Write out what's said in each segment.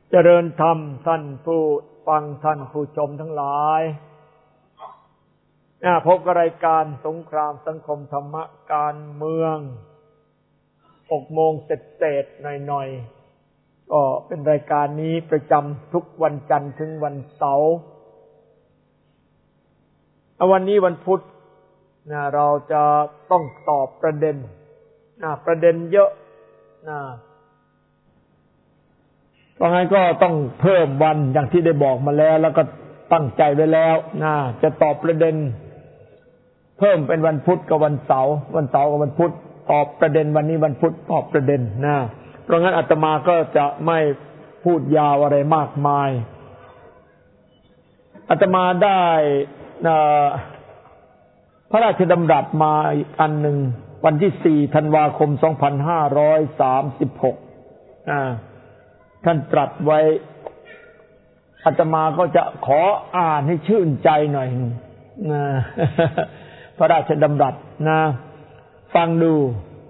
เจริญธรรมท่านผู้ฟังท่านผู้ชมทั้งหลายพบกับรายการสงครามสังคมธรรมะการเมือง6 โมงเศษๆหน่อยๆก็เป็นรายการนี้ประจำทุกวันจันทร์ถึงวันเสาร์วันนี้วันพุธเราจะต้องตอบประเด็นเยอะเพราะงั้นก็ต้องเพิ่มวันอย่างที่ได้บอกมาแล้วแล้วก็ตั้งใจไว้แล้วจะตอบประเด็นเพิ่มเป็นวันพุธกับวันเสาร์กับวันพุธตอบประเด็นวันนี้วันพุธตอบประเด็นเพราะงั้นอาตมาก็จะไม่พูดยาวอะไรมากมายอาตมาได้พระราชดำรัสมาอีกอันหนึ่งวันที่4 ธันวาคม 2536ท่านตรัสไว้อาตมาก็จะขออ่านให้ชื่นใจหน่อยพระราชดำรัสฟังดู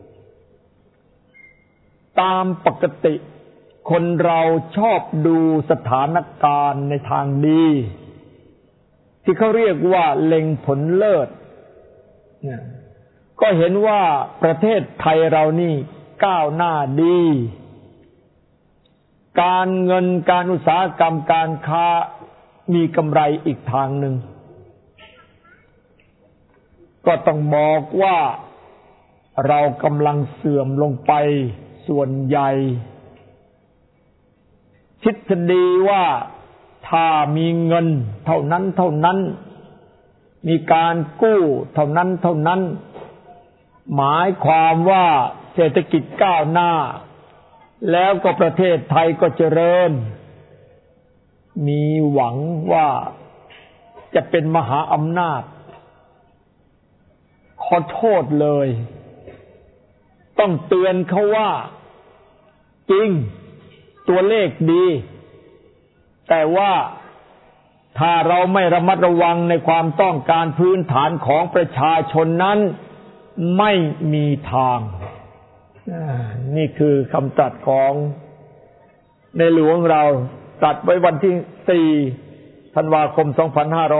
ตามปกติคนเราชอบดูสถานการณ์ในทางดีที่เขาเรียกว่าเล็งผลเลิศก็เห็นว่าประเทศไทยเรานี่ก้าวหน้าดีการเงินการอุตสาหกรรมการค้ามีกำไรอีกทางหนึ่งก็ต้องบอกว่าเรากำลังเสื่อมลงไปส่วนใหญ่ทฤษฎีว่าถ้ามีเงินเท่านั้นมีการกู้เท่านั้นหมายความว่าเศรษฐกิจก้าวหน้าแล้วก็ประเทศไทยก็เจริญมีหวังว่าจะเป็นมหาอำนาจขอโทษเลยต้องเตือนเขาว่าจริงตัวเลขดีแต่ว่าถ้าเราไม่ระมัดระวังในความต้องการพื้นฐานของประชาชนนั้นไม่มีทางนี่คือคำตรัสของในหลวงเราตรัสไว้วันที่4 ธันวาคม 2536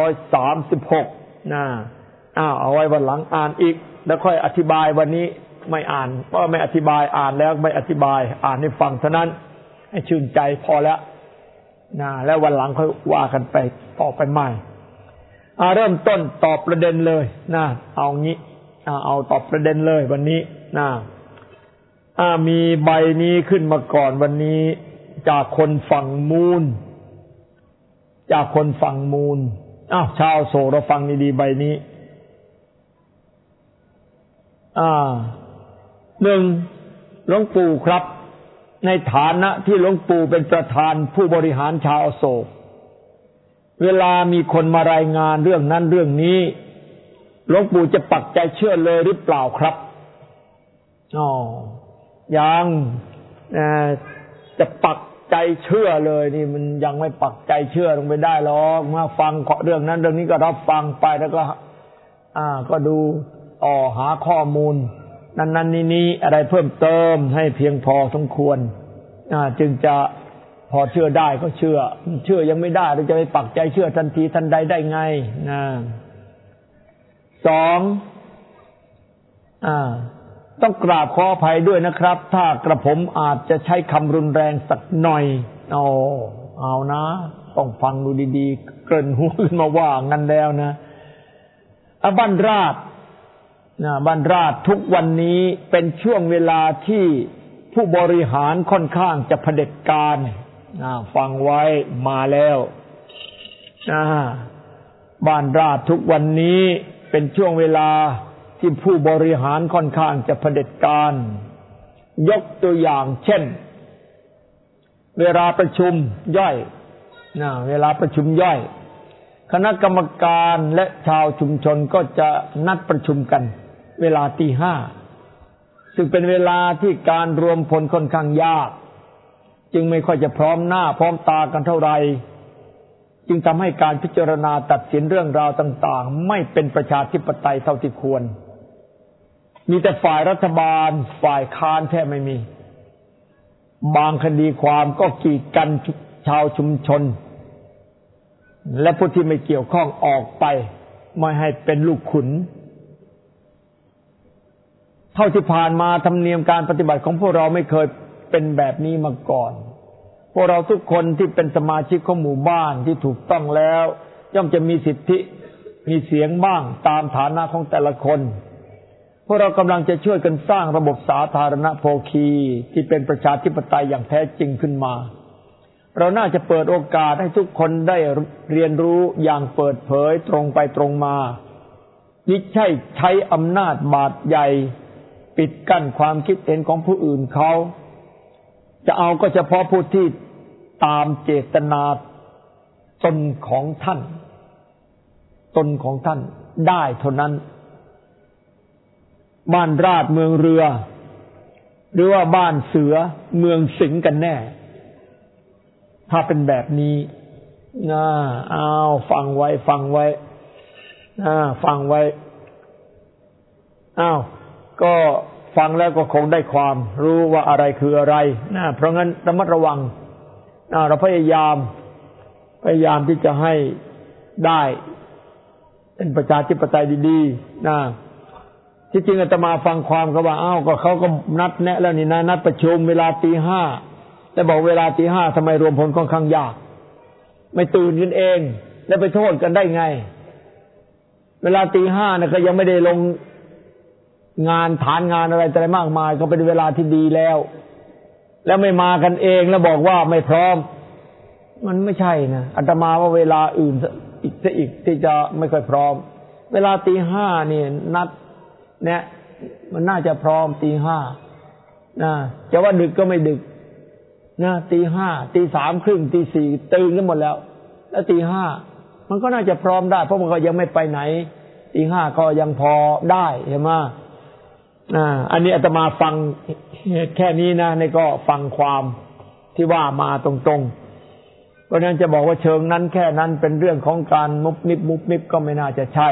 เอาไว้วันหลังอ่านอีกแล้วค่อยอธิบายวันนี้ไม่อ่านเพราะไม่อธิบายอ่านแล้วไม่อธิบายอ่านให้ฟังเท่านั้นให้ชื่นใจพอแล้วแล้ววันหลังค่อยว่ากันไปต่อไปใหม่เริ่มต้นตอบประเด็นเลยเอางี้เอาตอบประเด็นเลยวันนี้มีใบนี้ขึ้นมาก่อนวันนี้จากคนฝั่งมูลชาวโศกเราฟังดีๆใบนี้1หลวงปู่ครับในฐานะที่หลวงปู่เป็นประธานผู้บริหารชาวโศกเวลามีคนมารายงานเรื่องนั้นเรื่องนี้หลวงปู่จะปักใจเชื่อเลยหรือเปล่าครับยังจะปักใจเชื่อเลยนี่มันยังไม่ปักใจเชื่อลงไปได้หรอกมาฟังเรื่องนั้นเรื่องนี้ก็รับฟังไปแล้วก็ดูหาข้อมูลนั้นนี้อะไรเพิ่มเติมให้เพียงพอสมควรจึงจะพอเชื่อได้ก็เชื่อยังไม่ได้เราจะไปปักใจเชื่อทันทีทันใดได้ไง2ต้องกราบขออภัยด้วยนะครับถ้ากระผมอาจจะใช้คำรุนแรงสักหน่อยเอานะต้องฟังดูดีๆเกริ่นหูขึ้นมาว่างั้นแล้วนะบ้านราชทุกวันนี้เป็นช่วงเวลาที่ผู้บริหารค่อนข้างจะเผด็จการฟังไว้มาแล้วบ้านราชทุกวันนี้เป็นช่วงเวลาที่ผู้บริหารค่อนข้างจะเผด็จการยกตัวอย่างเช่นเวลาประชุมย่อยคณะกรรมการและชาวชุมชนก็จะนัดประชุมกันเวลา 5:00 ซึ่งเป็นเวลาที่การรวมพลค่อนข้างยากจึงไม่ค่อยจะพร้อมหน้าพร้อมตากันเท่าไหร่จึงทำให้การพิจารณาตัดสินเรื่องราวต่างๆไม่เป็นประชาธิปไตยเท่าที่ควรมีแต่ฝ่ายรัฐบาลฝ่ายค้านแทบไม่มีบางคดีความก็กีดกันชาวชุมชนและผู้ที่ไม่เกี่ยวข้องออกไปไม่ให้เป็นลูกขุนเท่าที่ผ่านมาธรรมเนียมการปฏิบัติของพวกเราไม่เคยเป็นแบบนี้มาก่อนพวกเราทุกคนที่เป็นสมาชิกของหมู่บ้านที่ถูกต้องแล้วย่อมจะมีสิทธิมีเสียงบ้างตามฐานะของแต่ละคนพวกเรากำลังจะช่วยกันสร้างระบบสาธารณโภคีที่เป็นประชาธิปไตยอย่างแท้จริงขึ้นมาเราน่าจะเปิดโอกาสให้ทุกคนได้เรียนรู้อย่างเปิดเผยตรงไปตรงมามิใช่ใช้อำนาจบาดใหญ่ปิดกั้นความคิดเห็นของผู้อื่นเขาจะเอาก็เฉพาะผู้ที่ตามเจตนาตนของท่านได้เท่านั้นบ้านราชเมืองเรือหรือว่าบ้านเสือเมืองสิงห์กันแน่ถ้าเป็นแบบนี้ฟังไว้ฟังไว้ก็ฟังแล้วก็คงได้ความรู้ว่าอะไรคืออะไรเพราะงั้นระมัดระวังเราพยายามที่จะให้ได้เป็นประชาธิปไตยดีๆที่จริงอาตมาฟังความเขาว่าก็เขาก็นัดแนะแล้วนี่นะนัดประชุมเวลา 5:00 นแต่บอกเวลา 5:00 นทำไมรวมพลค่อนข้างยากไม่ตื่นกันเองแล้วไปโทษกันได้ไงเวลา 5:00 นก็ยังไม่ได้ลงงานฐานงานอะไรแต่มากมายก็เป็นเวลาที่ดีแล้วไม่มากันเองแล้วบอกว่าไม่พร้อมมันไม่ใช่นะอาตมาว่าเวลาอื่นอีกที่จะไม่ค่อยพร้อมเวลา 5:00 นนี่นัดเนี่ยมันน่าจะพร้อม 5:00 นจะว่าดึกก็ไม่ดึก5:00 น 3:30 น 4:00 นตื่นกันหมดแล้ว 5:00 นมันก็น่าจะพร้อมได้เพราะมันก็ยังไม่ไปไหน 5:00 นก็ยังพอได้เห็นไหมอันนี้อาตมาฟังแค่นี้นะนี่ก็ฟังความที่ว่ามาตรงๆเพราะฉะนั้นจะบอกว่าเชิงนั้นแค่นั้นเป็นเรื่องของการมุบมิบก็ไม่น่าจะใช่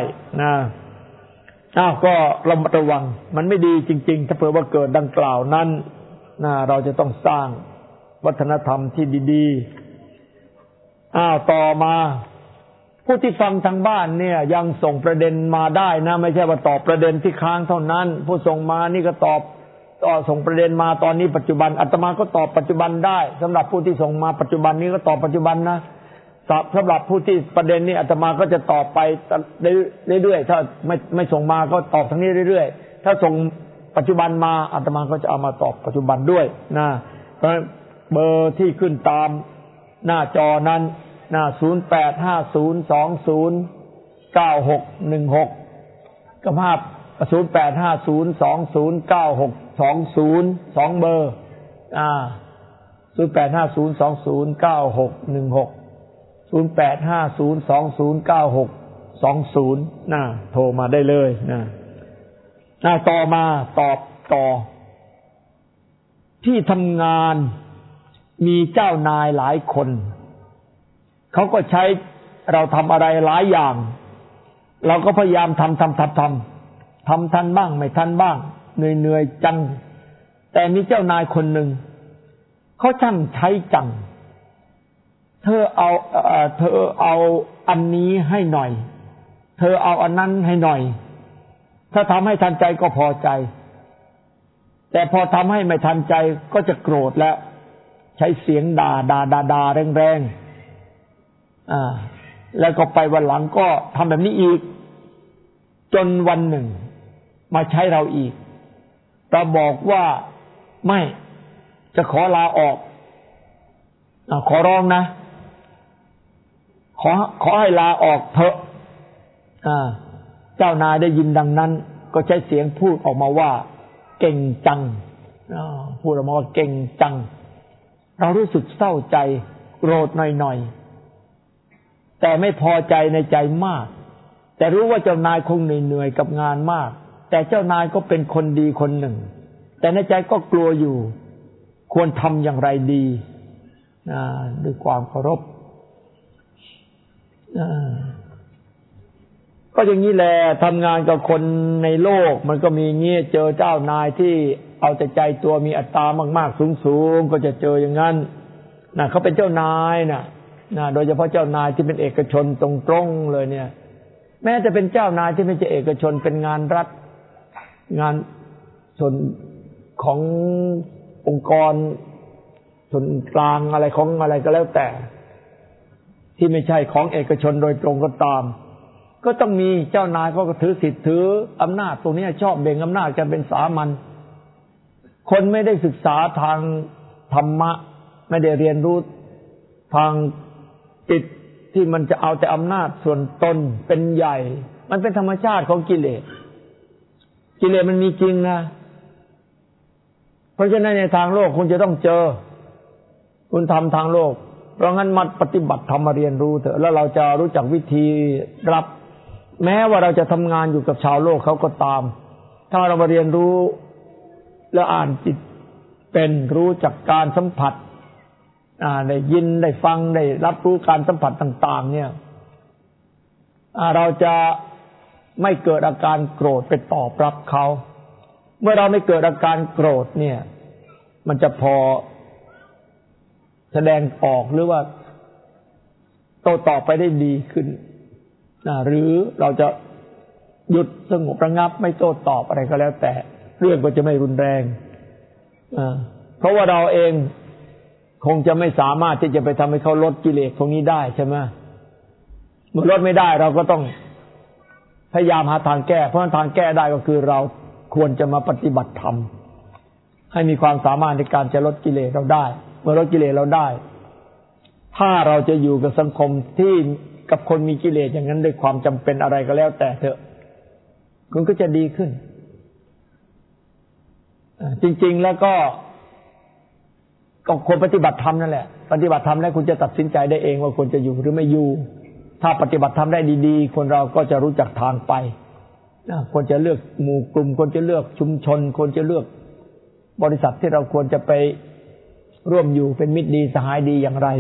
ก็ระมัดระวังมันไม่ดีจริงๆถ้าเผื่อว่าเกิดดังกล่าวนั้นเราจะต้องสร้างวัฒนธรรมที่ดีๆต่อมาผู้ที่ฟังทางบ้านเนี่ยยังส่งประเด็นมาได้นะไม่ใช่ว่าตอบประเด็นที่ค้างเท่านั้นผู้ส่งมานี่ก็ตอบส่งประเด็นมาตอนนี้ปัจจุบันอาตมาก็ตอบปัจจุบันได้สำหรับผู้ที่ส่งมาปัจจุบันนี้ก็ตอบปัจจุบันนะสำหรับผู้ที่ประเด็นนี้อาตมาก็จะตอบไปเรื่อยๆถ้าไม่ส่งมาก็ตอบทางนี้เรื่อยๆถ้าส่งปัจจุบันมาอาตมาก็จะเอามาตอบปัจจุบันด้วยนะเพราะเบอร์ที่ขึ้นตามหน้าจอนั้น0850209616กับ0850209620 2เบอร์0850209616 0850209620โทรมาได้เลยต่อมาตอบต่อที่ทำงานมีเจ้านายหลายคนเขาก็ใช้เราทำอะไรหลายอย่างเราก็พยายามทำทันบ้างไม่ทันบ้างเหนื่อยจังแต่มีเจ้านายคนหนึ่งเขาช่างใช้จังเธอเอาอันนี้ให้หน่อยเธอเอาอันนั้นให้หน่อยถ้าทำให้ทันใจก็พอใจแต่พอทำให้ไม่ทันใจก็จะโกรธแล้วใช้เสียงด่าแรงแล้วก็ไปวันหลังก็ทำแบบนี้อีกจนวันหนึ่งมาใช้เราอีกเราบอกว่าไม่จะขอลาออกขอร้องนะขอให้ลาออกเถอะเจ้านายได้ยินดังนั้นก็ใช้เสียงพูดออกมาว่าเก่งจังพูดออกมาว่าเก่งจังเรารู้สึกเศร้าใจโกรธหน่อยแต่ไม่พอใจในใจมากแต่รู้ว่าเจ้านายคงเหนื่อยกับงานมากแต่เจ้านายก็เป็นคนดีคนหนึ่งแต่ในใจก็กลัวอยู่ควรทำอย่างไรดีด้วยความเคารพก็อย่างนี้แหละทำงานกับคนในโลกมันก็มีเงี้ยเจอเจ้านายที่เอาแต่ใจตัวมีอัตตามากๆสูงๆก็จะเจออย่างนั้นนะเขาเป็นเจ้านายนะโดยเฉพาะเจ้านายที่เป็นเอกชนตรงๆเลยเนี่ยแม้จะเป็นเจ้านายที่ไม่ใช่เอกชนเป็นงานรัฐงานส่วนขององค์กรส่วนกลางอะไรของอะไรก็แล้วแต่ที่ไม่ใช่ของเอกชนโดยตรงก็ตามก็ต้องมีเจ้านายเขาก็ถือสิทธิ์ถืออำนาจตรงนี้ชอบเบ่งอำนาจกันเป็นสามัญคนไม่ได้ศึกษาทางธรรมะไม่ได้เรียนรู้ทางจิตที่มันจะเอาแต่อำนาจส่วนตนเป็นใหญ่มันเป็นธรรมชาติของกิเลสมันมีจริงนะเพราะฉะนั้นในทางโลกคุณจะต้องเจอคุณทำทางโลกเพราะงั้นมาปฏิบัติธรรมมาเรียนรู้เถอะแล้วเราจะรู้จักวิธีรับแม้ว่าเราจะทำงานอยู่กับชาวโลกเขาก็ตามถ้าเรามาเรียนรู้และอ่านจิตเป็นรู้จักการสัมผัสได้ยินได้ฟังได้รับรู้การสัมผัสต่างๆเนี่ยเราจะไม่เกิดอาการโกรธไปตอบรับเขาเมื่อเราไม่เกิดอาการโกรธเนี่ยมันจะพอแสดงออกหรือว่าโต้ตอบไปได้ดีขึ้นหรือเราจะหยุดสงบระงับไม่โต้ตอบอะไรก็แล้วแต่เรื่องก็จะไม่รุนแรงเพราะว่าเราเองคงจะไม่สามารถที่จะไปทำให้เขาลดกิเลสพวกนี้ได้ใช่ไหมเมื่อลดไม่ได้เราก็ต้องพยายามหาทางแก้เพราะทางแก้ได้ก็คือเราควรจะมาปฏิบัติธรรมให้มีความสามารถในการจะลดกิเลสเราได้เมื่อลดกิเลสเราได้ถ้าเราจะอยู่กับสังคมที่กับคนมีกิเลสอย่างนั้นด้วยความจำเป็นอะไรก็แล้วแต่เถอะคุณก็จะดีขึ้นจริงๆแล้วก็ควรปฏิบัติธรรมนั่นแหละปฏิบัติธรรมแล้วคุณจะตัดสินใจได้เองว่าควรจะอยู่หรือไม่อยู่ถ้าปฏิบัติธรรมได้ดีๆคนเราก็จะรู้จักทางไปควรจะเลือกหมู่กลุ่มควรจะเลือกชุมชนควรจะเลือกบริษัทที่เราควรจะไปร่วมอยู่เป็นมิตรดีสหายดีอย่างไร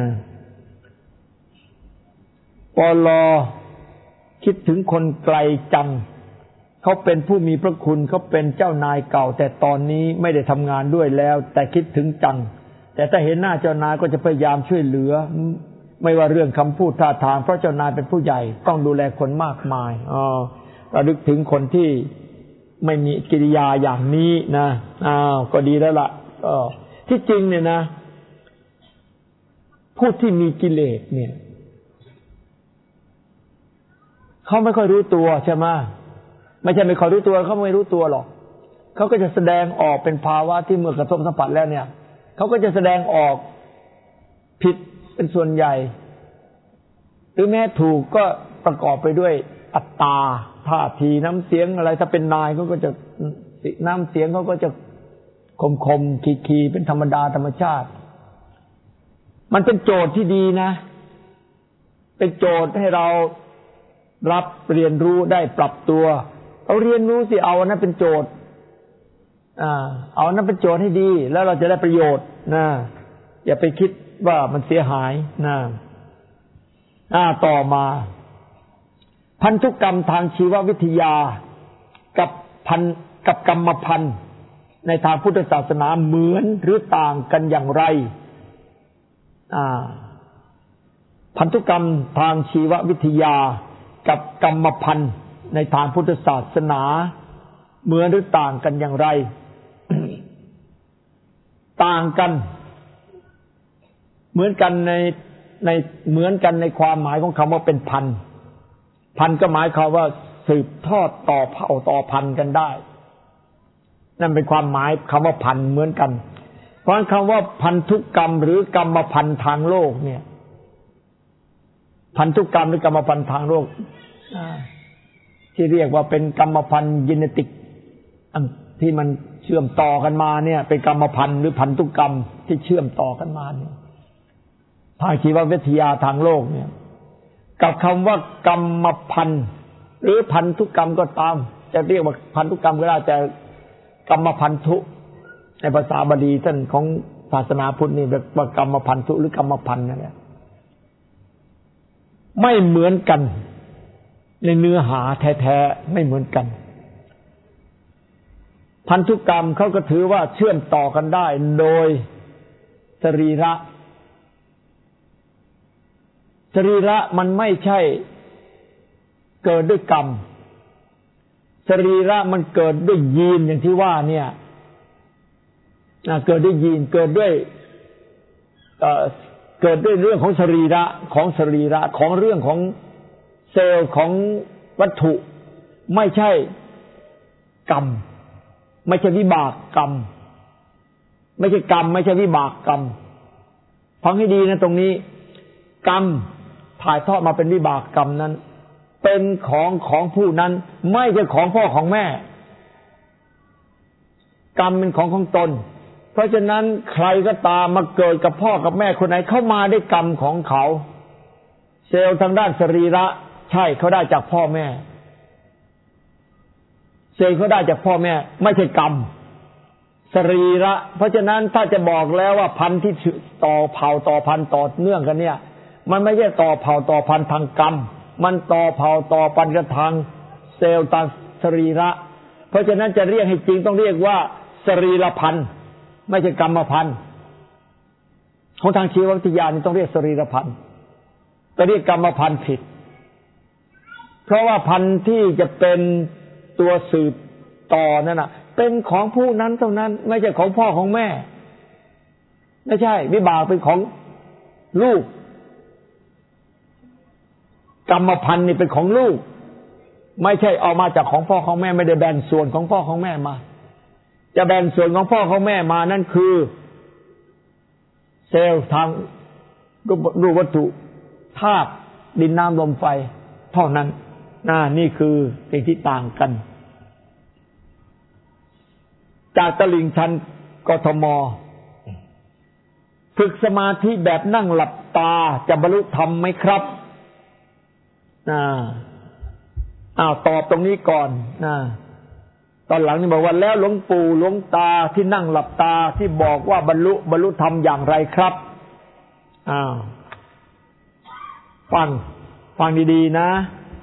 ปลคิดถึงคนไกลจังเขาเป็นผู้มีพระคุณเขาเป็นเจ้านายเก่าแต่ตอนนี้ไม่ได้ทำงานด้วยแล้วแต่คิดถึงจังแต่ถ้าเห็นหน้าเจ้านายก็จะพยายามช่วยเหลือไม่ว่าเรื่องคำพูดท่าทางเพราะเจ้านายเป็นผู้ใหญ่ต้องดูแลคนมากมายระลึกถึงคนที่ไม่มีกิริยาอย่างนี้นะก็ดีแล้วล่ะที่จริงเนี่ยนะผู้ที่มีกิเลสเนี่ยเขาไม่ค่อยรู้ตัวใช่ไหมไม่ใช่ไม่ค่อยรู้ตัวเขาไม่รู้ตัวหรอกเขาก็จะแสดงออกเป็นภาวะที่เมื่อกระทบสัมผัสแล้วเนี่ยเขาก็จะแสดงออกผิดเป็นส่วนใหญ่หรือแม้ถูกก็ประกอบไปด้วยอัตตาท่าทีน้ำเสียงอะไรถ้าเป็นนายเขาก็จะน้ำเสียงเขาก็จะคมคีเป็นธรรมดาธรรมชาติมันเป็นโจทย์ที่ดีนะเป็นโจทย์ให้เรารับเรียนรู้ได้ปรับตัวเอาเรียนรู้สิเอาอันนั้นเป็นโจทย์เอาอันนั้นเป็นโจทย์ให้ดีแล้วเราจะได้ประโยชน์นะอย่าไปคิดว่ามันเสียหายนะต่อมาพันธุกรรมทางชีววิทยากับกรรมพันธุ์ในทางพุทธศาสนาเหมือนหรือต่างกันอย่างไรพันธุกรรมทางชีววิทยากับกรรมพันธุ์ในทางพุทธศาสนาเหมือนหรือต่างกันอย่างไร ต่างกันเหมือนกันในเหมือนกันในความหมายของคำว่าเป็นพันธุ์ก็หมายความว่าสืบทอดต่อเผ่าต่อพันธุ์กันได้นั่นเป็นความหมายคำว่าพันธุ์เหมือนกันเพราะคำว่าพันธุกรรมหรือกรรมพันธุ์ทางโลกเนี่ยพันธุกรรมหรือกรรมพันธุ์ทางโลกที่เรียกว่าเป็นกรรมพันธุ์ยีเนติกที่มันเชื่อมต่อกันมาเนี่ยเป็นกรรมพันธุ์หรือพันธุกรรมที่เชื่อมต่อกันมาเนี่ยทางชีววิทยาทางโลกเนี่ยกับคำว่ากรรมพันธุ์หรือพันธุกรรมก็ตามจะเรียกว่าพันธุกรรมก็ได้แต่กรรมพันธุในภาษาบาลีท่านของศาสนาพุทธนี่เรียกว่ากรรมพันธุหรือกรรมพันธุ์นั่นแหละไม่เหมือนกันในเนื้อหาแท้ๆไม่เหมือนกันพันธุกรรมเขาก็ถือว่าเชื่อมต่อกันได้โดยสรีระสรีระมันไม่ใช่เกิดด้วยกรรมสรีระมันเกิดด้วยยีนอย่างที่ว่าเนี่ยเกิดด้วยยีนเกิดด้วยเรื่องของสรีระของเรื่องของเซลล์ของวัตถุไม่ใช่กรรมไม่ใช่วิบากกรรมไม่ใช่กรรมไม่ใช่วิบากกรรมฟังให้ดีนะตรงนี้กรรมถ่ายทอดมาเป็นวิบากกรรมนั้นเป็นของผู้นั้นไม่ใช่ของพ่อของแม่กรรมเป็นของตนเพราะฉะนั้นใครก็ตามมาเกิดกับพ่อกับแม่คนไหนเข้ามาได้กรรมของเขาเซลล์ทางด้านสรีระใช่เขาได้จากพ่อแม่เซลล์เขาได้จากพ่อแม่ไม่ใช่กรรมสรีระเพราะฉะนั้นถ้าจะบอกแล้วว่าพันธุ์ที่ต่อเผ่าต่อพันธุ์ต่อเนื่องกันเนี่ยมันไม่ใช่ต่อเผ่าต่อพันธุ์ทางกรรมมันต่อเผ่าต่อพันธุ์กันทางเซลล์ทางสรีระเพราะฉะนั้นจะเรียกให้จริงต้องเรียกว่าสรีระพันธุ์ไม่ใช่กรรมพันธุ์ของทางชีววิทยานี่ต้องเรียกสรีระพันธุ์แต่เรียกกรรมพันธุ์ผิดเพราะว่าพันธุ์ที่จะเป็นตัวสืบต่อนั่นน่ะเป็นของผู้นั้นเท่านั้นไม่ใช่ของพ่อของแม่ไม่ใช่วิบากเป็นของลูกกรรมพันธุ์นี่เป็นของลูกไม่ใช่เอามาจากของพ่อของแม่ไม่ได้แบ่งส่วนของพ่อของแม่มาจะแบ่งส่วนของพ่อของแม่มานั่นคือเซลล์ทางรูปวัตถุธาตุดินน้ำลมไฟเท่านั้นนี่คือสิ่งที่ต่างกันจากตลิ่งชันกทมฝึกสมาธิแบบนั่งหลับตาจะบรรลุธรรมไหมครับตอบตรงนี้ก่อนตอนหลังนี่บอกว่าแล้วหลวงปู่หลวงตาที่นั่งหลับตาที่บอกว่าบรรลุธรรมอย่างไรครับฟังดีๆนะ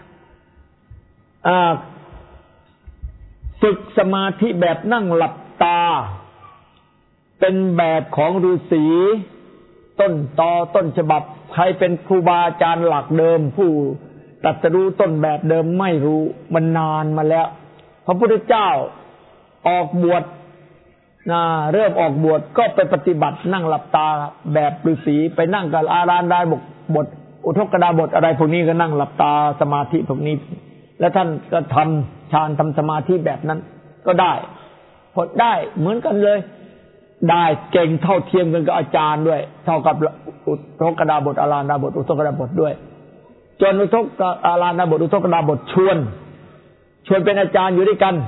ฝึกสมาธิแบบนั่งหลับตาเป็นแบบของฤาษีต้นฉบับใครเป็นครูบาอาจารย์หลักเดิมผู้ตรัสรู้ต้นแบบเดิมไม่รู้มันนานมาแล้วพระพุทธเจ้าออกบวชเริ่มออกบวชก็ไปปฏิบัตินั่งหลับตาแบบฤาษีไปนั่งกับอาราดาบทอุทกดาบทอะไรพวกนี้ก็นั่งหลับตาสมาธิพวกนี้แล้วท่านก็ทำฌานทำสมาธิแบบนั้นก็ได้ผลได้เหมือนกันเลยได้เก่งเท่าเทียมกันกับอาจารย์ด้วยเท่ากับอุทกดาบทอาราดาบทอุทกดาบทด้วยจนอาราดาบทอุทกดาบทชวนเป็นอาจารย์อยู่ด้วยกัน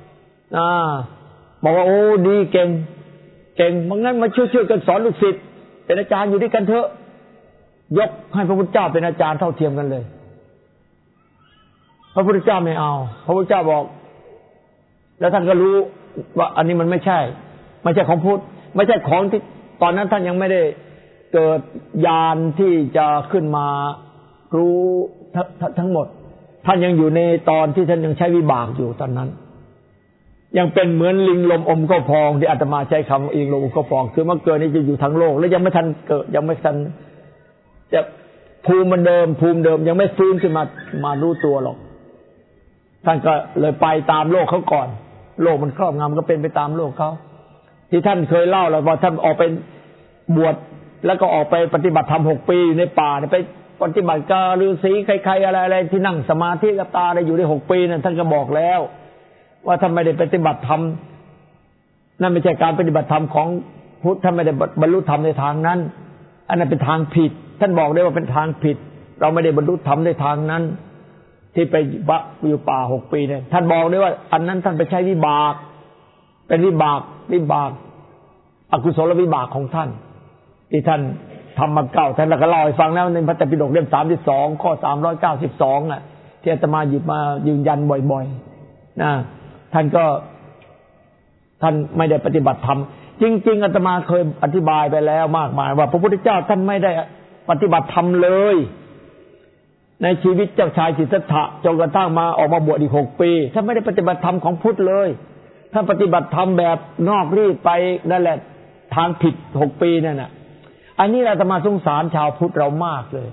บอกว่าโอ้ดีเก่งมันงั้นมาช่วยกันสอนลูกศิษย์เป็นอาจารย์อยู่ด้วยกันเถอะยกให้พระพุทธเจ้าเป็นอาจารย์เท่าเทียมกันเลยพระพุทธเจ้าไม่เอาพระพุทธเจ้าบอกแล้วท่านก็รู้ว่าอันนี้มันไม่ใช่ของพุทธไม่ใช่ของที่ตอนนั้นท่านยังไม่ได้เกิดญาณที่จะขึ้นมารู้ทั้งหมดท่านยังอยู่ในตอนที่ท่านยังใช้วิบากอยู่ตอนนั้นยังเป็นเหมือนลิงลมอมข้าวพองที่อาตมาใช้คำลิงลมอมข้าวพองคือเมื่อเกิดนี้จะอยู่ทั้งโลกแล้วยังไม่ทันเกิดยังไม่ทันจะภูมิเดิมยังไม่ฟื้นขึ้นมารู้ตัวหรอกท่านก็เลยไปตามโลกเขาก่อนโลกมันครอบงำก็เป็นไปตามโลกเขาที่ท่านเคยเล่าแล้วว่าท่านออกไปบวชแล้วก็ออกไปปฏิบัติธรรม6 ปีอยู่ในป่าไปปฏิบัติกับฤาษีใครๆอะไรที่นั่งสมาธิกับตาได้อยู่ได้6 ปีนั่นท่านก็บอกแล้วว่าท่านไม่ได้ปฏิบัติธรรมนั่นไม่ใช่การปฏิบัติธรรมของพุทธท่านไม่ได้บรรลุธรรมในทางนั้นอันนั้นเป็นทางผิดท่านบอกได้ว่าเป็นทางผิดเราไม่ได้บรรลุธรรมในทางนั้นที่ไปอยู่ป่า6 ปีเนี่ยท่านบอกได้ว่าอันนั้นท่านไปใช้วิบากเป็นวิบากอกุศลวิบากของท่านที่ท่านทำมาเก่าท่านก็เล่าให้ฟังแล้วในพระไตรปิฎกเล่ม32ข้อ392ที่อาตมาหยิบมายืนยันบ่อยๆท่านไม่ได้ปฏิบัติธรรมจริงๆอาตมาเคยอธิบายไปแล้วมากมายว่าพระพุทธเจ้าท่านไม่ได้ปฏิบัติธรรมเลยในชีวิตเจ้าชายสิทธัตถะจนกระทั่งมาออกมาบวชอีก6 ปีท่านไม่ได้ปฏิบัติธรรมของพุทธเลยท่านปฏิบัติธรรมแบบนอกรีดไปนั่นแหละทางผิด6 ปีนั่นน่ะอันนี้อาตมาสงสารชาวพุทธเรามากเลย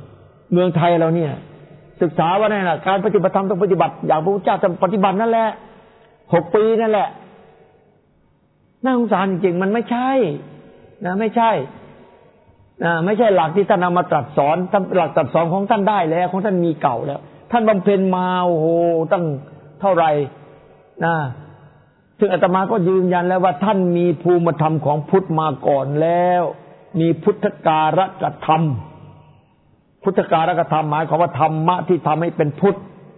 เมืองไทยเราเนี่ยศึกษาว่าเนี่ยนะการปฏิบัติธรรมต้องปฏิบัติอย่างพระพุทธเจ้าปฏิบัตินั่นแหละ6 ปีนั่นแหละน่าสงสารจริงๆมันไม่ใช่นะไม่ใช่ไม่ใช่หลักที่ท่านเอามาตรัสสอนหลักตรัสสอนของท่านได้แล้วของท่านมีเก่าแล้วท่านบำเพ็ญมาโอ้โหตั้งเท่าไหร่นะซึ่งอาตมาก็ยืนยันแล้วว่าท่านมีภูมิธรรมของพุทธมาก่อนแล้วมีพุทธการกธรรมพุทธการกธรรมหมายความว่าธรรมะที่ทำให้เป็นพุทธ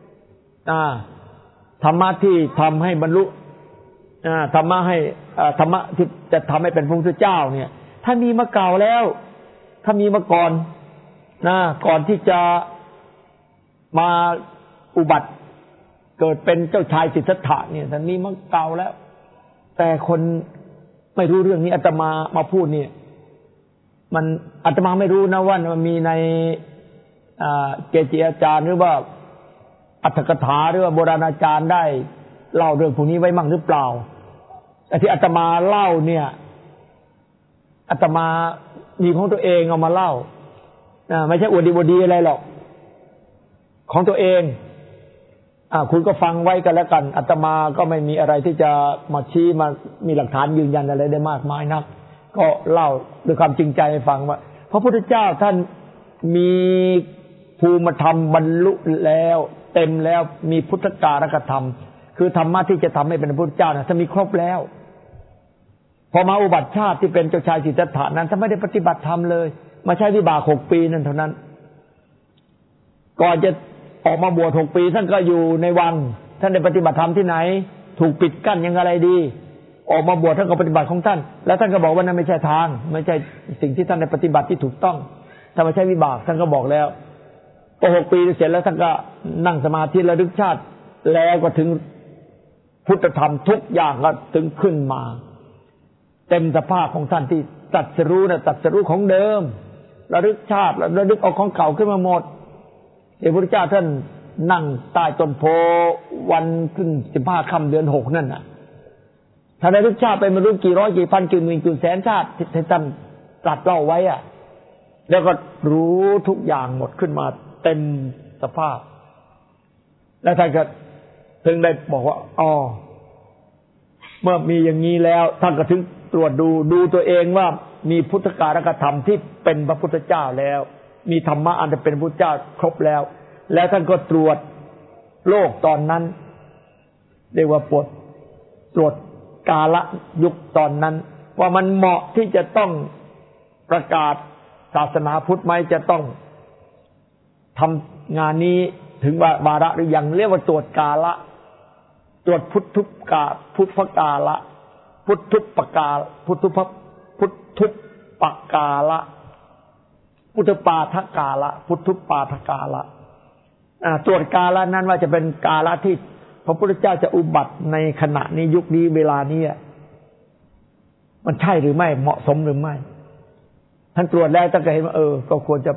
ธรรมะที่ทำให้บรรลุธรรมะให้ธรรมะที่จะทำให้เป็นพระพุทธเจ้าเนี่ยท่านมีมาเก่าแล้วถ้ามีมาก่อนก่อนที่จะมาอุบัติเกิดเป็นเจ้าชายสิทธัตถะเนี่ยท่านมีมาเก่าแล้วแต่คนไม่รู้เรื่องนี้อาตมาพูดเนี่ยมันอาตมาไม่รู้นะว่ามันมีในเกจิอาจารย์หรือว่าอัตถกถาหรือว่าโบราณอาจารย์ได้เล่าเรื่องพวกนี้ไว้มั่งหรือเปล่าแต่ที่อาตมาเล่าเนี่ยอาตมามีของตัวเองเอามาเล่าไม่ใช่อวดดีอะไรหรอกของตัวเองคุณก็ฟังไว้กันแล้วกันอาตมาก็ไม่มีอะไรที่จะมาชี้มามีหลักฐานยืนยันอะไรได้มากมายนักก็เล่าด้วยความจริงใจให้ฟังว่าพระพุทธเจ้าท่านมีภูมิธรรมบรรลุแล้วเต็มแล้วมีพุทธการกธรรมคือธรรมะที่จะทำให้เป็นพระพุทธเจ้านะท่านมีครบแล้วพอมาอุบัติชาติที่เป็นเจ้าชายสิทธัตถะนั้นท่านไม่ได้ปฏิบัติธรรมเลยมาใช้วิบาก6 ปีนั่นเท่านั้นก่อนจะออกมาบวช6 ปีท่านก็อยู่ในวังท่านได้ปฏิบัติธรรมที่ไหนถูกปิดกั้นยังอะไรดีออกมาบวชท่านก็ปฏิบัติของท่านแล้วท่านก็บอกว่านั่นไม่ใช่ทางไม่ใช่สิ่งที่ท่านได้ปฏิบัติที่ถูกต้องถ้าไม่ใช่วิบากท่านก็บอกแล้วพอ6 ปีเสร็จแล้วท่านก็นั่งสมาธิระลึกชาติแล้วก็ถึงพุทธธรรมทุกอย่างก็ถึงขึ้นมาเต็มสภาพของท่านที่ตรัสรู้นะตรัสรู้ของเดิมระลึกชาติระลึกเอาของเก่าขึ้นมาหมดพระพุทธเจ้าท่านนั่งใต้ต้นโพวันขึ้น15 ค่ำเดือน 6นั่นน่ะท่านระลึกชาติไปไม่รู้กี่ร้อยกี่พันกี่หมื่นกี่แสนชาติที่ท่านตรัสเล่าไว้แล้วก็รู้ทุกอย่างหมดขึ้นมาเต็มสภาพแล้วท่านก็ถึงได้บอกว่าเมื่อมีอย่างนี้แล้วท่านก็ถึงตรวจดูตัวเองว่ามีพุทธการกธรรมที่เป็นพระพุทธเจ้าแล้วมีธรรมะอันเป็นพระพุทธเจ้าครบแล้วท่านก็ตรวจโลกตอนนั้นเรียกว่าตรวจกาลยุคตอนนั้นว่ามันเหมาะที่จะต้องประกาศศาสนาพุทธไหมจะต้องทำงานนี้ถึงวาระหรือยังเรียกว่าตรวจกาละตรวจพุทธุกาพุทธกาละพุทธุปกาพุทธุปกาละพุทธปาทกาละพุทธุปาทกาละตรวจกาละนั้นว่าจะเป็นกาละที่พระพุทธเจ้าจะอุบัติในขณะนี้ยุคนี้เวลานี้มันใช่หรือไม่เหมาะสมหรือไม่ท่านตรวจแล้วท่านก็เห็นว่าก็ควรจะ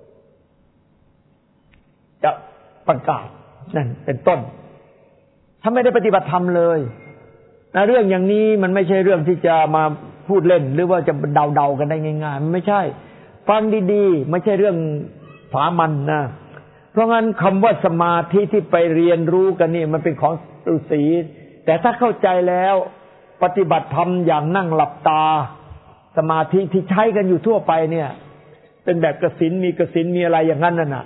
ประกาศนั่นเป็นต้นถ้าไม่ได้ปฏิบัติธรรมเลยนะเรื่องอย่างนี้มันไม่ใช่เรื่องที่จะมาพูดเล่นหรือว่าจะเดากันได้ง่ายๆมันไม่ใช่ฟังดีๆไม่ใช่เรื่องสามัญนะเพราะงั้นคำว่าสมาธิที่ไปเรียนรู้กันนี่มันเป็นของฤาษีแต่ถ้าเข้าใจแล้วปฏิบัติธรรมอย่างนั่งหลับตาสมาธิที่ใช้กันอยู่ทั่วไปเนี่ยเป็นแบบกสิณมีอะไรอย่างนั้นน่ะ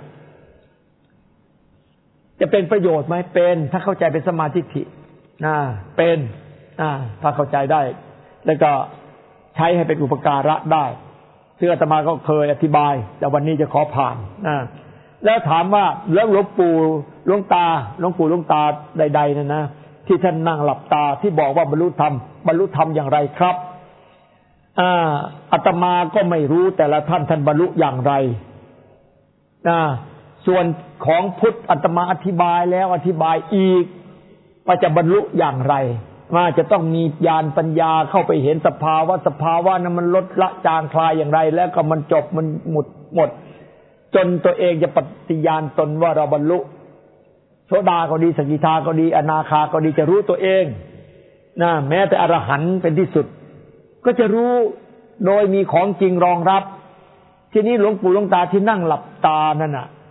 จะเป็นประโยชน์ไหมเป็นถ้าเข้าใจเป็นสมาธิเป็นถ้าเข้าใจได้แล้วก็ใช้ให้เป็นอุปการะได้ซึ่งอาตมาก็เคยอธิบายแต่วันนี้จะขอผ่านแล้วถามว่าแล้วหลวงปู่หลวงตาใดๆนะที่ท่านนั่งหลับตาที่บอกว่าบรรลุธรรมอย่างไรครับอาตมาก็ไม่รู้แต่ละท่านบรรลุอย่างไรส่วนของพุทธอาตมาอธิบายแล้วอธิบายอีกว่าจะบรรลุอย่างไรว่าจะต้องมีญาณปัญญาเข้าไปเห็นสภาวะนั้นมันลดละจางคลายอย่างไรแล้วก็มันจบมันหมดจนตัวเองจะปฏิญาณตนว่าเราบรรลุโสดาก็ดีสกิทาก็ดีอนาคาก็ดีจะรู้ตัวเองแม้แต่อรหันต์เป็นที่สุดก็จะรู้โดยมีของจริงรองรับทีนี้หลวงปู่หลวงตาที่นั่งหลับตานั่นน่ะ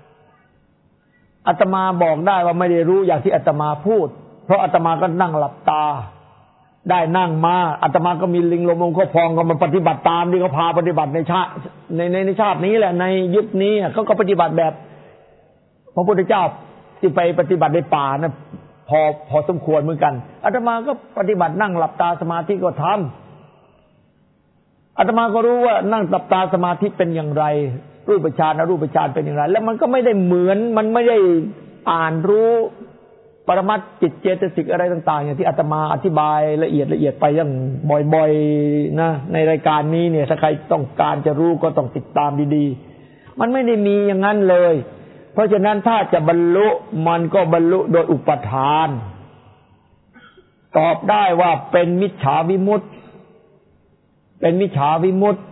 อาตมาบอกได้ว่าไม่ได้รู้อย่างที่อาตมาพูดเพราะอาตมาก็นั่งหลับตาได้นั่งมาอาตมาก็มีลิงลมก็พองก็มาปฏิบัติตามที่เขาพาปฏิบัติในชาติในชาตินี้แหละในยุคนี้เขาก็ปฏิบัติแบบพระพุทธเจ้าที่ไปปฏิบัติในป่านะพอสมควรเหมือนกันอาตมาก็ปฏิบัตินั่งหลับตาสมาธิก็ทำอาตมาก็รู้ว่านั่งหลับตาสมาธิเป็นอย่างไรรูปฌานอรูปฌานเป็นอย่างไรแล้วมันก็ไม่ได้เหมือนมันไม่ได้อ่านรู้ปรมัตถ์จิตเจตสิกอะไรต่างๆอย่างที่อาตมาอธิบายละเอียดไปอย่างบ่อยๆนะในรายการนี้เนี่ยถ้าใครต้องการจะรู้ก็ต้องติดตามดีๆมันไม่ได้มีอย่างนั้นเลยเพราะฉะนั้นถ้าจะบรรลุมันก็บรรลุโดยอุปทานตอบได้ว่าเป็นมิจฉาวิมุตติเป็นมิจฉาวิมุตติ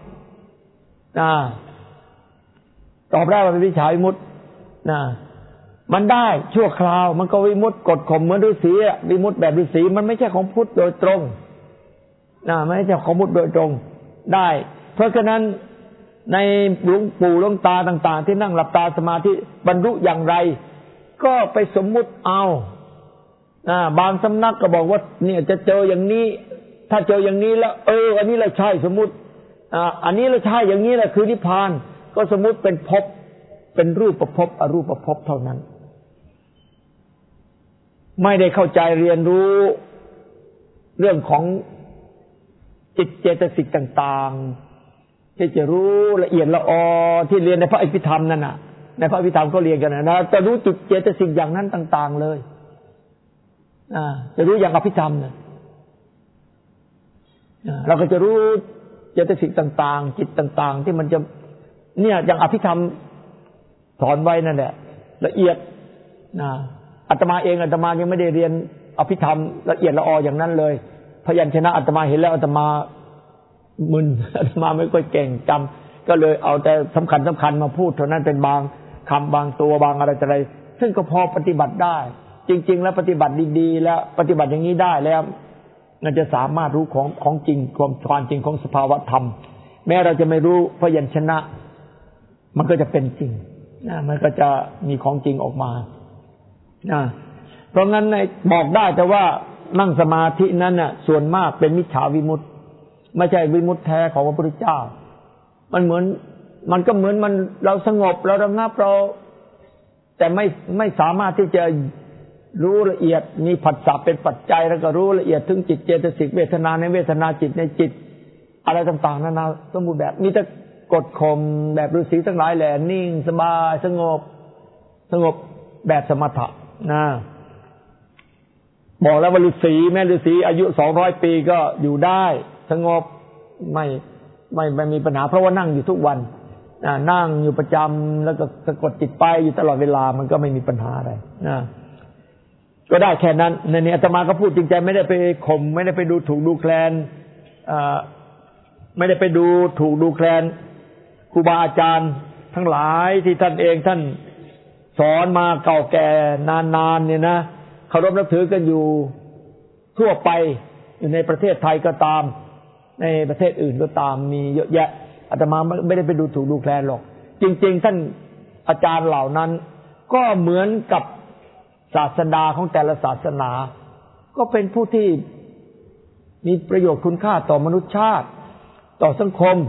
ตอบได้ว่าเป็นมิจฉาวิมุตติมันได้ชั่วคราวมันก็วิมุตติกดข่มเหมือนฤาษีวิมุตติแบบฤาษีมันไม่ใช่ของพุทธโดยตรงไม่ใช่ของพุทธโดยตรงได้เพราะฉะนั้นในหลวงปู่หลวงตาต่างๆที่นั่งหลับตาสมาธิบรรลุอย่างไรก็ไปสมมุติเอาบางสำนักก็บอกว่าเนี่ยจะเจออย่างนี้ถ้าเจออย่างนี้แล้วอันนี้แหละใช่สมมุติอันนี้แหละใช่อย่างนี้แหละคือนิพพานก็สมมุติเป็นภพเป็นรูปภพอรูปภพเท่านั้นไม่ได้เข้าใจเรียนรู้เรื่องของจิตเจตสิกต่างๆที่จะรู้ละเอียดละออที่เรียนในพระอภิธรรมนั่นน่ะในพระอภิธรรมก็เรียนกันนะจะรู้จิตเจตสิกอย่างนั้นต่างๆเลยจะรู้อย่างอภิธรรมนะเราก็จะรู้เจตสิกต่างๆจิตต่างๆที่มันจะเนี่ยอย่างอภิธรรมสอนไว้นั่นแหละละเอียดอาตมาเองอาตมายังไม่ได้เรียนอภิธรรมละเอียดละอออย่างนั้นเลยพยัญชนะอาตมาเห็นแล้วอาตมามึนอาตมาไม่ค่อยเก่งจำก็เลยเอาแต่สำคัญมาพูดเท่านั้นเป็นบางคำบางตัวบางอะไรซึ่งก็พอปฏิบัติได้จริงๆแล้วปฏิบัติดีๆแล้วปฏิบัติอย่างนี้ได้แล้วมันจะสามารถรู้ของจริงความจริงของสภาวะธรรมแม้เราจะไม่รู้พยัญชนะมันก็จะเป็นจริงมันก็จะมีของจริงออกมาเพราะงั้นในบอกได้แต่ว่านั่งสมาธินั้นน่ะส่วนมากเป็นมิจฉาวิมุตติไม่ใช่วิมุตติแท้ของพระพุทธเจ้ามันก็เหมือนมันเราสงบเราระงับเราแต่ไม่สามารถที่จะรู้ละเอียดมีผัสสะเป็นปัจจัยแล้วก็รู้ละเอียดถึงจิตเจตสิกเวทนาในเวทนาจิตในจิตอะไรต่างๆนานาสมบูรณ์แบบมีแต่กดข่มแบบฤาษีทั้งหลายแหละนิ่งสบายสงบแบบสมถะบอกแล้วว่าฤาษีแม่ฤาษีอายุ200 ปีก็อยู่ได้สงบไม่มีปัญหาเพราะว่านั่งอยู่ทุกวันนั่งอยู่ประจำแล้วก็สะกดจิตไปอยู่ตลอดเวลามันก็ไม่มีปัญหาอะไรก็ได้แค่นั้นในนี้อาตมาก็พูดจริงใจไม่ได้ไปข่มไม่ได้ไปดูถูกดูแคลนไม่ได้ไปดูถูกดูแคลนครูบาอาจารย์ทั้งหลายที่ท่านสอนมาเก่าแก่นานๆเนี่ยนะเคารพนับถือกันอยู่ทั่วไปอยู่ในประเทศไทยก็ตามในประเทศอื่นก็ตามมีเยอะแยะอาตมาไม่ได้ไปดูถูกดูแคลนหรอกจริงๆท่านอาจารย์เหล่านั้นก็เหมือนกับศาสดาของแต่ละศาสนาก็เป็นผู้ที่มีประโยชน์คุณค่าต่อมนุษยชาติต่อสังคม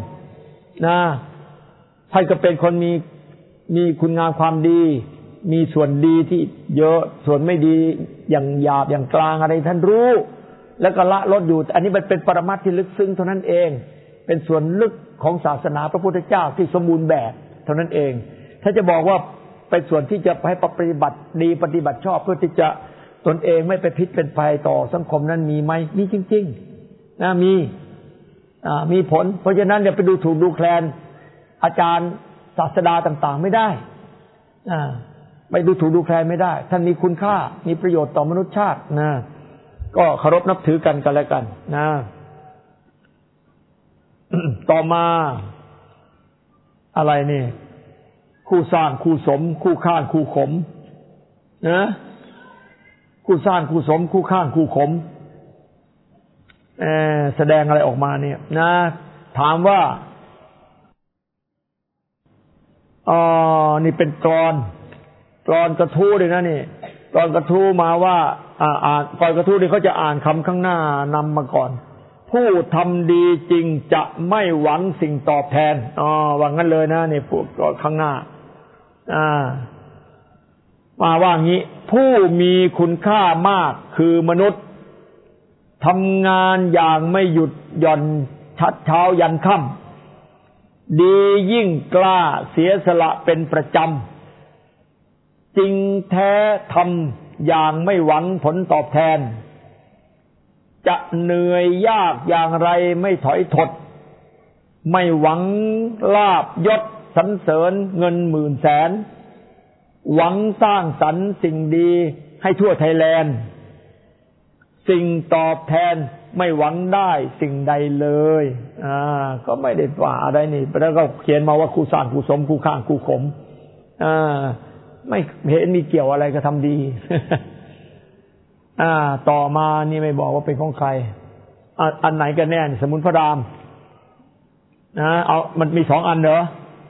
ท่านก็เป็นคนมีคุณงามความดีมีส่วนดีที่เยอะส่วนไม่ดีอย่างหยาบอย่างกลางอะไรท่านรู้แล้วก็ละลดอยู่อันนี้มันเป็นปรมัตถ์ที่ลึกซึ้งเท่านั้นเองเป็นส่วนลึกของศาสนาพระพุทธเจ้าที่สมบูรณ์แบบเท่านั้นเองถ้าจะบอกว่าเป็นส่วนที่จะให้ปฏิบัติดีปฏิบัติชอบเพื่อที่จะตนเองไม่ไปพิษเป็นภัยต่อสังคมนั้นมีไหมมีจริงๆมีผลเพราะฉะนั้นอย่าไปดูถูกดูแคลนอาจารย์ศาสดาต่างๆไม่ได้ไปดูถูกดูแคลนไม่ได้ท่านมีคุณค่ามีประโยชน์ต่อมนุษยชาติก็เคารพนับถือกันแล้วกันต่อมาอะไรนี่คู่สร้างคู่สมคู่ข้างคู่ขมคู่สร้างคู่สมคู่ข้างคู่ขมแสดงอะไรออกมาเนี่ยถามว่านี่เป็นกลอนกลอนกระทู้เลยนะนี่กลอนกระทู้มาว่าอ่านกลอนกระทู้นี่เขาจะอ่านคำข้างหน้านำมาก่อนผู้ทำดีจริงจะไม่หวังสิ่งตอบแทนว่างั้นเลยนะนี่พูดข้างหน้ามาว่างี้ผู้มีคุณค่ามากคือมนุษย์ทำงานอย่างไม่หยุดหย่อนชัดเช้ายันค่ำดียิ่งกล้าเสียสละเป็นประจำจริงแท้ทำอย่างไม่หวังผลตอบแทนจะเหนื่อยยากอย่างไรไม่ถอยถดไม่หวังลาภยศสรรเสริญเงินหมื่นแสนหวังสร้างสรรค์สิ่งดีให้ทั่วไทยแลนด์สิ่งตอบแทนไม่หวังได้สิ่งใดเลยก็ไม่ได้ว่าอะไรนี่แล้วก็เขียนมาว่าคู่สร้างคู่สมคู่ข้างคู่ขมไม่เห็นมีเกี่ยวอะไรกับทำดี ต่อมานี่ไม่บอกว่าเป็นของใครอันไหนกันแน่สมุนพระรามเอามันมี2อันเหรอ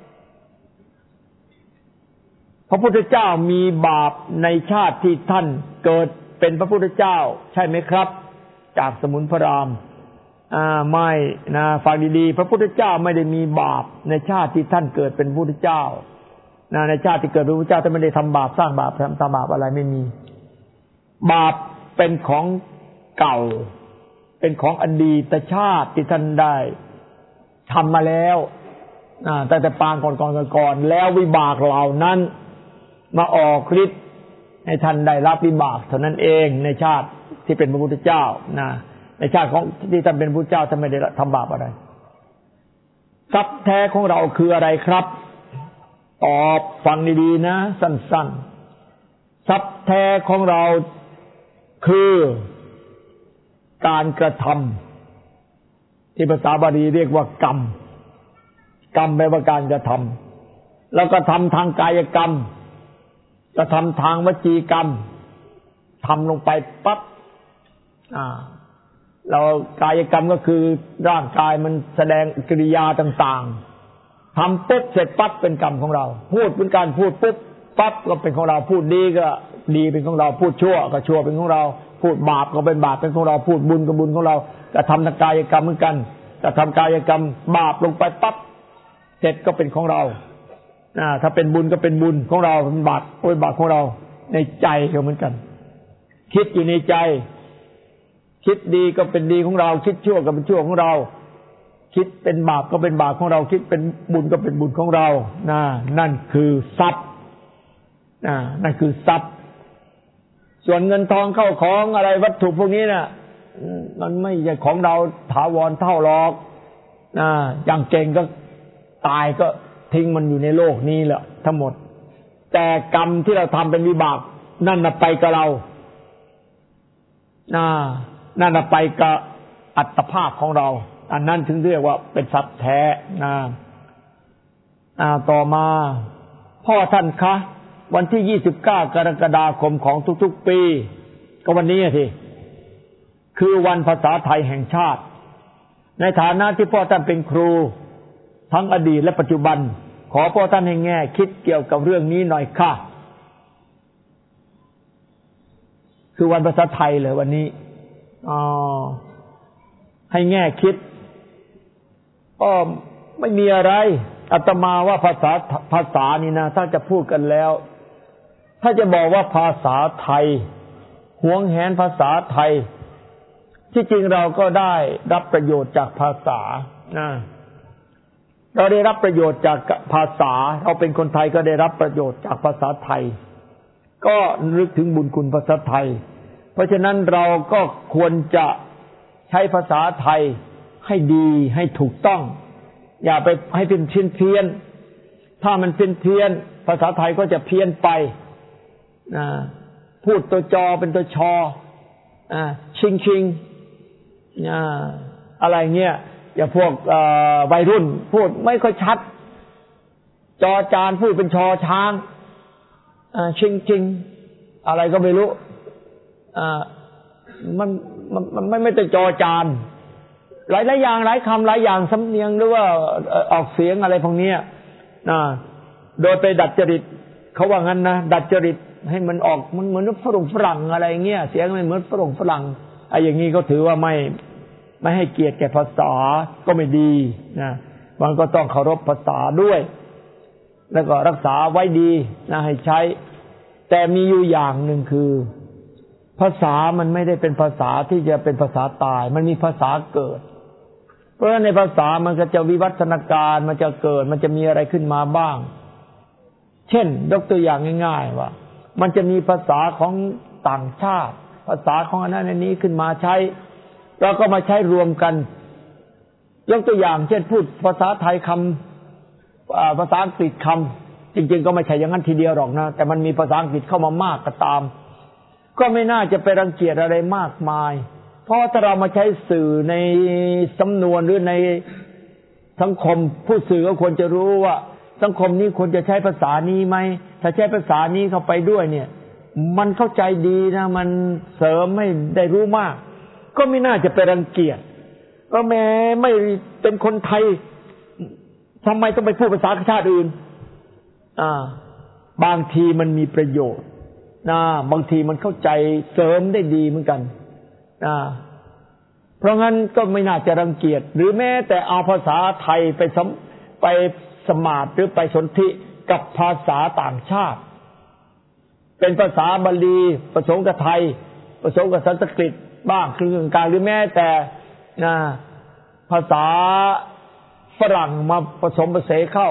พระพุทธเจ้ามีบาปในชาติที่ท่านเกิดเป็นพระพุทธเจ้าใช่ไหมครับจากสมุนพระรามไม่นะฟังดีๆพระพุทธเจ้าไม่ได้มีบาปในชาติที่ท่านเกิดเป็นพระพุทธเจ้าในชาติที่เกิดเป็นพระพุทธเจ้าท่านไม่ได้ทำบาปสร้างบาปทำบาปอะไรไม่มีบาปเป็นของเก่าเป็นของอดีตชาติที่ท่านได้ทำมาแล้วแต่ปางก่อนแล้ววิบากเหล่านั้นมาออกฤทธิ์ให้ท่านได้รับวิบากเท่านั้นเองในชาติที่เป็นพระพุทธเจ้าในชาติของที่ท่านเป็นพระพุทธเจ้าท่านไม่ได้ทำบาปอะไรทรัพย์แท้ของเราคืออะไรครับตอบฟังดีๆนะสั้นๆทรัพย์แท้ของเราคือการกระทำที่ภาษาบาลีเรียกว่ากรรมแปลว่าการกระทำแล้วก็ทำทางกายกรรมกระทำทางวจีกรรมทำลงไปปั๊บเรากายกรรมก็คือร่างกายมันแสดงกิริยาต่างๆทำปุ๊บเสร็จปั๊บเป็นกรรมของเราพูดเป็นการพูดปุ๊บปั๊บก็เป็นของเราพูดดีก็ดีเป็นของเราพูดชั่วก็ชั่วเป็นของเราพูดบาปก็เป็นบาปเป็นของเราพูดบุญก็บุญของเรากระทำทางกายกรรมเหมือนกันกระทำกายกรรมบาปลงไปปั๊บเสร็จก็เป็นของเราถ้าเป็นบุญก็เป็นบุญของเราเป็นบาปเป็นบาปของเราในใจก็เหมือนกันคิดอยู่ในใจคิดดีก็เป็นดีของเราคิดชั่วก็เป็นชั่วของเราคิดเป็นบาปก็เป็นบาปของเราคิดเป็นบุญก็เป็นบุญของเรานั่นคือทรัพย์นั่นคือทรัพย์ส่วนเงินทองเข้าของอะไรวัตถุพวกนี้มันไม่ใช่ของเราถาวรเท่าหรอกอย่างเก่งก็ตายก็ทิ้งมันอยู่ในโลกนี้แหละทั้งหมดแต่กรรมที่เราทำเป็นวิบากนั่นน่ะไปกับเรานั่นน่ะไปกับอัตภาพของเราอันนั้นถึงเรียกว่าเป็นทรัพย์แท้ต่อมาพ่อท่านคะวันที่29กรกฎาคมของทุกๆปีก็วันนี้ทีคือวันภาษาไทยแห่งชาติในฐานะที่พ่อท่านเป็นครูทั้งอดีตและปัจจุบันขอพ่อท่านให้แง่คิดเกี่ยวกับเรื่องนี้หน่อยค่ะคือวันภาษาไทยเลยวันนี้ให้แง่คิดไม่มีอะไรอาตมาว่าภาษานี่นะถ้าจะพูดกันแล้วถ้าจะบอกว่าภาษาไทยหวงแหนภาษาไทยที่จริงเราก็ได้รับประโยชน์จากภาษาเราได้รับประโยชน์จากภาษาเราเป็นคนไทยก็ได้รับประโยชน์จากภาษาไทยก็นึกถึงบุญคุณภาษาไทยเพราะฉะนั้นเราก็ควรจะใช้ภาษาไทยให้ดีให้ถูกต้องอย่าไปให้เป็นเพี้ยนถ้ามันเป็นเพี้ยนภาษาไทยก็จะเพี้ยนไปพูดตัวจอเป็นตัวชอชิงอะไรเงี้ยอย่าพวกวัยรุ่นพูดไม่ค่อยชัดจอจานพูดเป็นชอช้างชิงอะไรก็ไม่รู้มันไม่แต่จอจานหลายอย่างหลายคำหลายอย่างสำเนียงหรือว่าออกเสียงอะไรพวกนี้โดยไปดัดจริตเขาว่างั้นนะดัดจริตให้มันออกมันเหมือนฝรั่งอะไรเงี้ยเสียงมันเหมือนฝรั่งไอ้อย่างนี้ก็ถือว่าไม่ให้เกียรติแก่ภาษาก็ไม่ดีนะมันก็ต้องเคารพภาษาด้วยแล้วก็รักษาไว้ดีนะให้ใช้แต่มีอยู่อย่างหนึ่งคือภาษามันไม่ได้เป็นภาษาที่จะเป็นภาษาตายมันมีภาษาเกิดเพราะฉะนั้นในภาษามันก็จะวิวัฒนาการมันจะเกิดมันจะมีอะไรขึ้นมาบ้างเช่นยกตัวอย่างง่ายๆว่ามันจะมีภาษาของต่างชาติภาษาของอันนั้นอันนี้ขึ้นมาใช้แล้วก็มาใช้รวมกันยกตัวอย่างเช่นพูดภาษาไทยคำภาษาอังกฤษคำจริงๆก็ไม่ใช่อย่างนั้นทีเดียวหรอกนะแต่มันมีภาษาอังกฤษเข้ามามากก็ตามก็ไม่น่าจะไปรังเกียจอะไรมากมายเพราะถ้าเรามาใช้สื่อในสำนวนหรือในสังคมผู้สื่อก็ควรจะรู้ว่าสังคมนี้ควรจะใช้ภาษานี้ไหมถ้าใช้ภาษานี้เข้าไปด้วยเนี่ยมันเข้าใจดีนะมันเสริมไม่ได้รู้มากก็ไม่น่าจะไปรังเกียจก็แม้ไม่เป็นคนไทยทำไมต้องไปพูดภาษาชาติอื่นบางทีมันมีประโยชน์บางทีมันเข้าใจเสริมได้ดีเหมือนกันเพราะงั้นก็ไม่น่าจะรังเกียจหรือแม้แต่เอาภาษาไทยไปสมาทหรือไปสนธิกับภาษาต่างชาติเป็นภาษาบาลีผสมกับไทยผสมกับสันสกฤตบ้างครึ่งกลางหรือแม้แต่ภาษาฝรั่งมาผสมผสานเข้า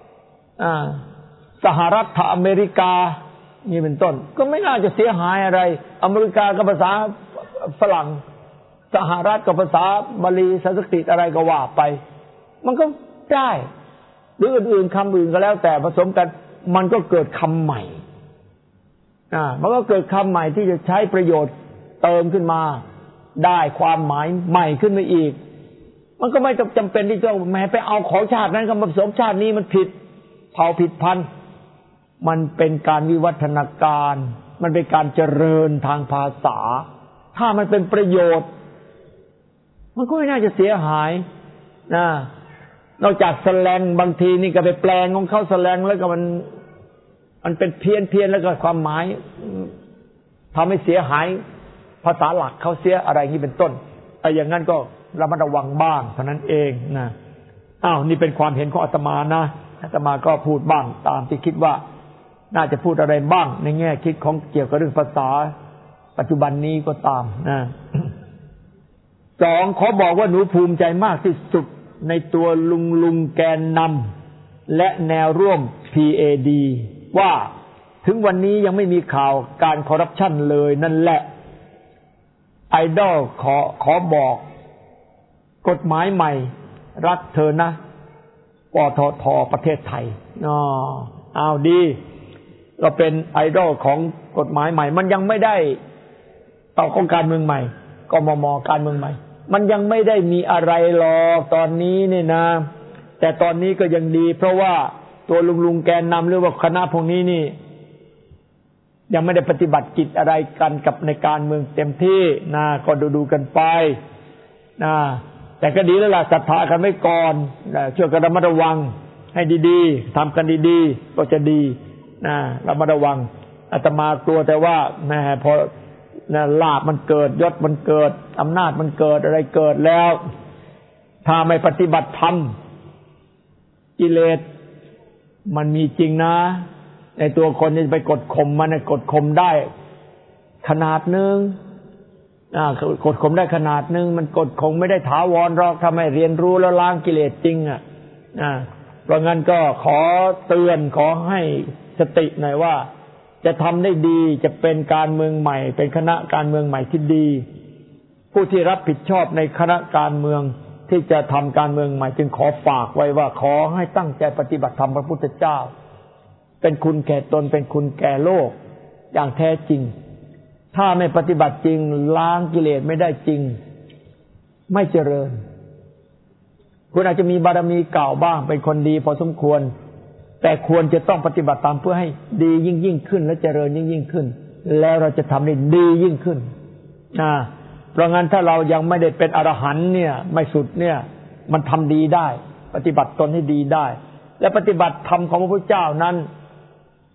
สหรัฐอเมริกานี่เป็นต้นก็ไม่น่าจะเสียหายอะไรอเมริกาก็ภาษาฝรั่งสหรัฐก็ภาษาบาลีสันสกฤตอะไรก็ว่าไปมันก็ได้หรืออื่นๆคำอื่นก็แล้วแต่ผสมกันมันก็เกิดคำใหม่มันก็เกิดคำใหม่ที่จะใช้ประโยชน์เติมขึ้นมาได้ความหมายใหม่ขึ้นมาอีกมันก็ไม่จำเป็นที่จะแม้ไปเอาของชาตินั้นกับผสมชาตินี้มันผิดเผ่าผิดพันธุ์มันเป็นการวิวัฒนาการมันเป็นการเจริญทางภาษาถ้ามันเป็นประโยชน์มันก็ไม่น่าจะเสียหายนอกจากแสแลงบางทีนี่ก็ไปแปลงของเขาแสแลงแล้วก็มันเป็นเพี้ยนแล้วก็ความหมายทำให้เสียหายภาษาหลักเขาเสียอะไรนี้เป็นต้นอย่างนั้นก็ระมัดระวังบ้างเท่านั้นเองนะนี่เป็นความเห็นของอาตมานะอาตมาก็พูดบ้างตามที่คิดว่าน่าจะพูดอะไรบ้างในแง่คิดของเกี่ยวกับเรื่องภาษาปัจจุบันนี้ก็ตามนะ2ขอบอกว่าหนูภูมิใจมากที่สุดในตัวลุงแกนนำและแนวร่วม PAD ว่าถึงวันนี้ยังไม่มีข่าวการคอร์รัปชันเลยนั่นแหละไอดอลขอบอกกฎหมายใหม่รักเธอนะปททประเทศไทยเอาดีเราเป็นไอดอลของกฎหมายใหม่มันยังไม่ได้ต่อของการเมืองใหม่กมมการเมืองใหม่มันยังไม่ได้มีอะไรหรอกตอนนี้เนี่ยนะแต่ตอนนี้ก็ยังดีเพราะว่าตัวลุงแกนนำหรือว่าคณะพวกนี้นี่ยังไม่ได้ปฏิบัติกิจอะไรกันกับในการเมืองเต็มที่นะก็ดูกันไปนะแต่ก็ดีแล้วล่ะศรัทธากันไว้ก่อนช่วยกันระมัดระวังให้ดีๆทำกันดีๆก็จะดีนะระมัดระวังอาตมากลัวแต่ว่าแม่พอลาภมันเกิดยศมันเกิดอำนาจมันเกิดอะไรเกิดแล้วถ้าไม่ปฏิบัติธรรมกิเลสมันมีจริงนะในตัวคนจะไปกดข่มมันกดข่มได้ขนาดนึงกดข่มได้ขนาดนึงมันกดข่มไม่ได้ถาวรหรอกถ้าไม่เรียนรู้แล้วล้างกิเลสจริงเพราะงั้นก็ขอเตือนขอให้สติหน่อยว่าจะทำได้ดีจะเป็นการเมืองใหม่เป็นคณะการเมืองใหม่ที่ดีผู้ที่รับผิดชอบในคณะการเมืองที่จะทำการเมืองใหม่จึงขอฝากไว้ว่าขอให้ตั้งใจปฏิบัติธรรมพระพุทธเจ้าเป็นคุณแก่ตนเป็นคุณแก่โลกอย่างแท้จริงถ้าไม่ปฏิบัติจริงล้างกิเลสไม่ได้จริงไม่เจริญคุณอาจจะมีบารมีเก่าบ้างเป็นคนดีพอสมควรแต่ควรจะต้องปฏิบัติตามเพื่อให้ดียิ่งขึ้นและเจริญยิ่งขึ้นแล้วเราจะทำได้ดียิ่งขึ้นเพราะงั้นถ้าเรายังไม่ได้เป็นอรหันต์เนี่ยไม่สุดเนี่ยมันทำดีได้ปฏิบัติตนให้ดีได้และปฏิบัติธรรมของพระพุทธเจ้านั้น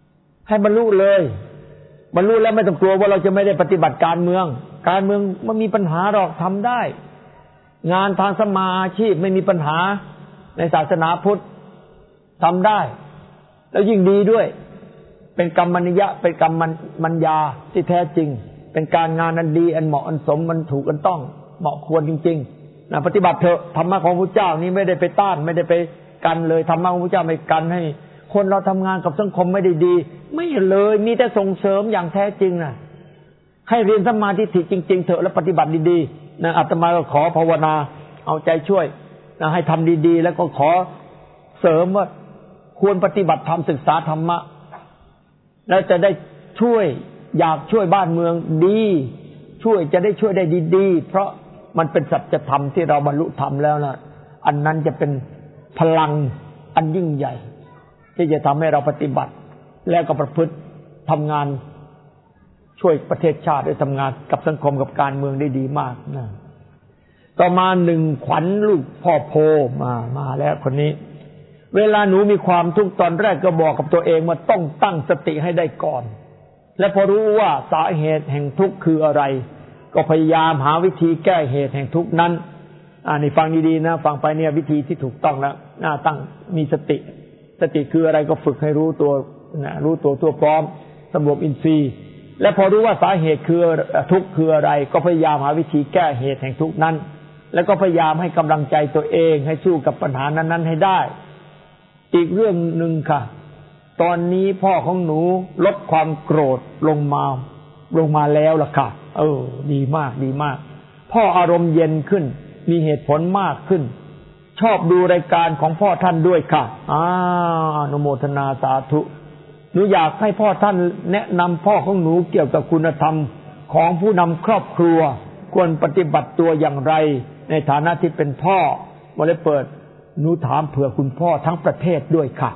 ให้บรรลุเลยบรรลุแล้วไม่ต้องกลัวว่าเราจะไม่ได้ปฏิบัติการเมืองมันมีปัญหาหรอกทำได้งานทางสมาอาชีพไม่มีปัญหาในศาสนาพุทธทำได้แล้วยิ่งดีด้วยเป็นกรรมนิยะเป็นกรรมัญญาที่แท้จริงเป็นการงานอันดีอันเหมาะอันสมมันถูกอันต้องเหมาะควรจริงๆนะปฏิบัติเถอะธรรมะของพระเจ้านี้ไม่ได้ไปต้านไม่ได้ไปกันเลยธรรมะของพระเจ้าไม่กันให้คนเราทำงานกับสังคมไม่ได้ดีไม่เลยมีแต่ส่งเสริมอย่างแท้จริงนะให้เรียนสมาธิจริงๆเถอะแล้วปฏิบัติดีๆนะอาตมาก็ขอภาวนาเอาใจช่วยนะให้ทำดีๆแล้วก็ขอเสริมว่าควรปฏิบัติธรรมศึกษาธรรมะแล้วจะได้ช่วยอยากช่วยบ้านเมืองดีจะได้ช่วยได้ดีๆเพราะมันเป็นสัจธรรมที่เราบรรลุธรรมแล้วนะอันนั้นจะเป็นพลังอันยิ่งใหญ่ที่จะทำให้เราปฏิบัติแล้วก็ประพฤติทำงานช่วยประเทศชาติได้ทำงานกับสังคมกับการเมืองได้ดีมากนะต่อมาหนึ่งขวัญลูกพ่อโพมาแล้วคนนี้เวลาหนูมีความทุกข์ตอนแรกก็บอกกับตัวเองว่าต้องตั้งสติให้ได้ก่อนและพอรู้ว่าสาเหตุแห่งทุกข์คืออะไรก็พยายามหาวิธีแก้เหตุแห่งทุกข์นั้นนี่ฟังดีๆนะฟังไปเนี่ยวิธีที่ถูกต้องแล้วตั้งมีสติคืออะไรก็ฝึกให้รู้ตัวรู้ตัวทั่วพร้อมสำรวมอินทรีย์และพอรู้ว่าสาเหตุคือทุกข์คืออะไรก็พยายามหาวิธีแก้เหตุแห่งทุกข์นั้นแล้วก็พยายามให้กำลังใจตัวเองให้สู้กับปัญหานั้นๆให้ได้อีกเรื่องหนึ่งค่ะตอนนี้พ่อของหนูลดความโกรธลงมาแล้วล่ะค่ะดีมากพ่ออารมณ์เย็นขึ้นมีเหตุผลมากขึ้นชอบดูรายการของพ่อท่านด้วยค่ะอนุโมทนาสาธุหนูอยากให้พ่อท่านแนะนำพ่อของหนูเกี่ยวกับคุณธรรมของผู้นำครอบครัวควรปฏิบัติตัวอย่างไรในฐานะที่เป็นพ่อวันนี้เปิดหนูถามเผื่อคุณพ่อทั้งประเทศด้วยค่ะ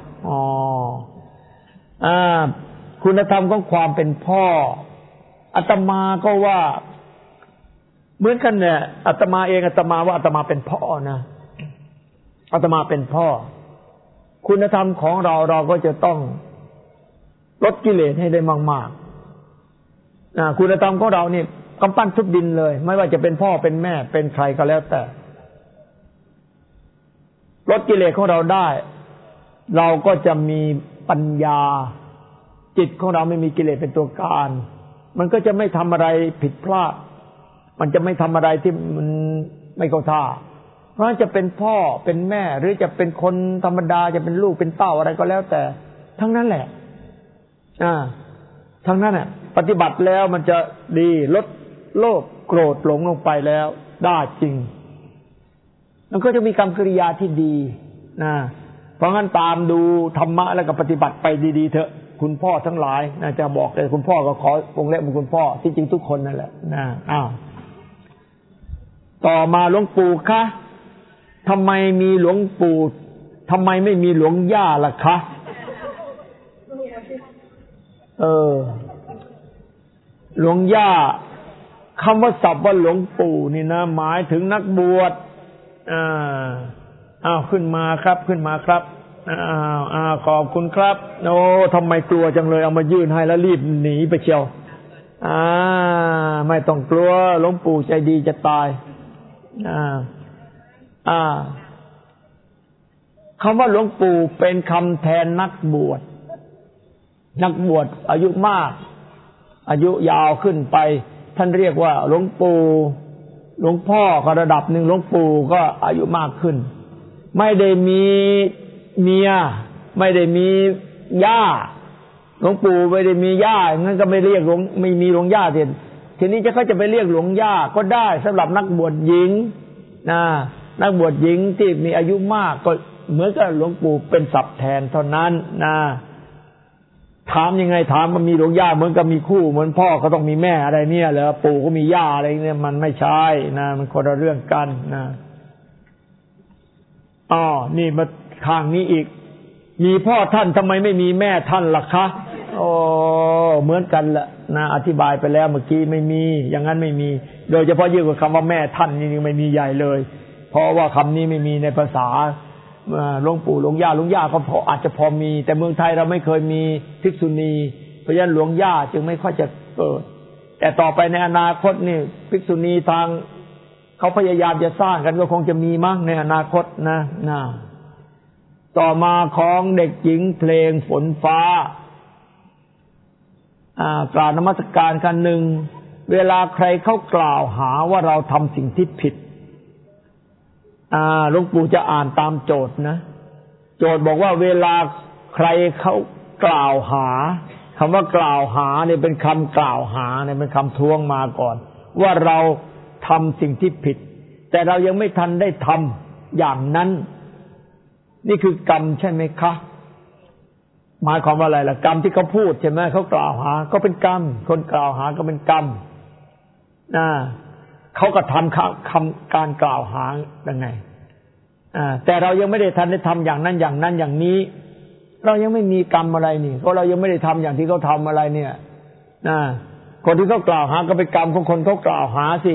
คุณธรรมของความเป็นพ่ออาตมาก็ว่าเหมือนกันเนี่ยอาตมาว่าอาตมาเป็นพ่อนะอาตมาเป็นพ่อคุณธรรมของเราก็จะต้องลดกิเลสให้ได้มากๆคุณธรรมของเรานี่กำปั้นทุบดินเลยไม่ว่าจะเป็นพ่อเป็นแม่เป็นใครก็แล้วแต่ลดกิเลสของเราได้เราก็จะมีปัญญาจิตของเราไม่มีกิเลสเป็นตัวการมันก็จะไม่ทำอะไรผิดพลาดมันจะไม่ทำอะไรที่มันไม่เข้าท่าเพราะจะเป็นพ่อเป็นแม่หรือจะเป็นคนธรรมดาจะเป็นลูกเป็นเต้าอะไรก็แล้วแต่ทั้งนั้นแหละทั้งนั้นน่ะปฏิบัติแล้วมันจะดีลดโลภโกรธหลงลงไปแล้วได้จริงมันก็จะมีกรรมกิริยาที่ดีนะเพราะงั้นตามดูธรรมะแล้วก็ปฏิบัติไปดีๆเถอะคุณพ่อทั้งหลายนะจะบอกเลยคุณพ่อก็ขอวงเล็บเป็นคุณพ่อที่จริงทุกคนนั่นแหละนะต่อมาหลวงปู่คะทำไมมีหลวงปู่ทำไมไม่มีหลวงย่าล่ะคะหลวงย่าคำว่าศัพท์ว่าหลวงปู่นี่นะหมายถึงนักบวชขึ้นมาครับขอบคุณครับทำไมกลัวจังเลยเอามายื่นให้แล้วรีบหนีไปเชียวไม่ต้องกลัวหลวงปู่ใจดีจะตายคำว่าหลวงปู่เป็นคำแทนนักบวชอายุมากอายุยาวขึ้นไปท่านเรียกว่าหลวงปู่หลวงพ่อก็ระดับหนึ่งหลวงปู่ก็อายุมากขึ้นไม่ได้มีเมียไม่ได้มีย่าหลวงปู่ไม่ได้มีย่างั้นก็ไม่เรียกไม่มีหลวงย่าทีนี้เขาจะไปเรียกหลวงย่าก็ได้สำหรับนักบวชหญิงนักบวชหญิงที่มีอายุมากก็เหมือนกับหลวงปู่เป็นศัพท์แทนเท่านั้นถามยังไงถามมันมีหลวงย่าเหมือนกับมีคู่เหมือนพ่อก็ต้องมีแม่อะไรเนี่ยเหรอปู่ก็มีย่าอะไรเนี่ยมันไม่ใช่มันคนละเรื่องกันนี่มาทางนี้อีกมีพ่อท่านทำไมไม่มีแม่ท่านล่ะคะเหมือนกันแหละอธิบายไปแล้วเมื่อกี้ไม่มีอย่างนั้นไม่มีโดยเฉพาะยิ่งกว่าคำว่าแม่ท่านนี่ไม่มีใหญ่เลยเพราะว่าคำนี้ไม่มีในภาษาหลวงปู่หลวงย่าก็พออาจจะพอมีแต่เมืองไทยเราไม่เคยมีภิกษุณีเพราะฉะนั้นหลวงย่าจึงไม่ค่อยจะเกิดแต่ต่อไปในอนาคตนี่ภิกษุณีทางเขาพยายามจะสร้างกันก็คงจะมีมั้งในอนาคตนะต่อมาของเด็กหญิงเพลงฝนฟ้ากราบนมัสการกันหนึ่งเวลาใครเขากล่าวหาว่าเราทำสิ่งที่ผิดหลวงปู่จะอ่านตามโจทย์นะโจทย์บอกว่าเวลาใครเขากล่าวหาคำว่ากล่าวหาเนี่ยเป็นคำกล่าวหาเนี่ยเป็นคำท้วงมาก่อนว่าเราทำสิ่งที่ผิดแต่เรายังไม่ทันได้ทำอย่างนั้นนี่คือกรรมใช่ไหมคะหมายความว่าอะไรล่ะกรรมที่เขาพูดใช่ไหมเขากล่าวหาก็เป็นกรรมคนกล่าวหาก็เป็นกรรมเขาก็ทำการกล่าวหายังไงแต่เรายังไม่ได้ทันได้ทำอย่างนั้นอย่างนี้เรายังไม่มีกรรมอะไรนี่เพราะเรายังไม่ได้ทำอย่างที่เขาทำอะไรเนี่ยคนที่เขากล่าวหาก็เป็นกรรมของคนเขากล่าวหาสิ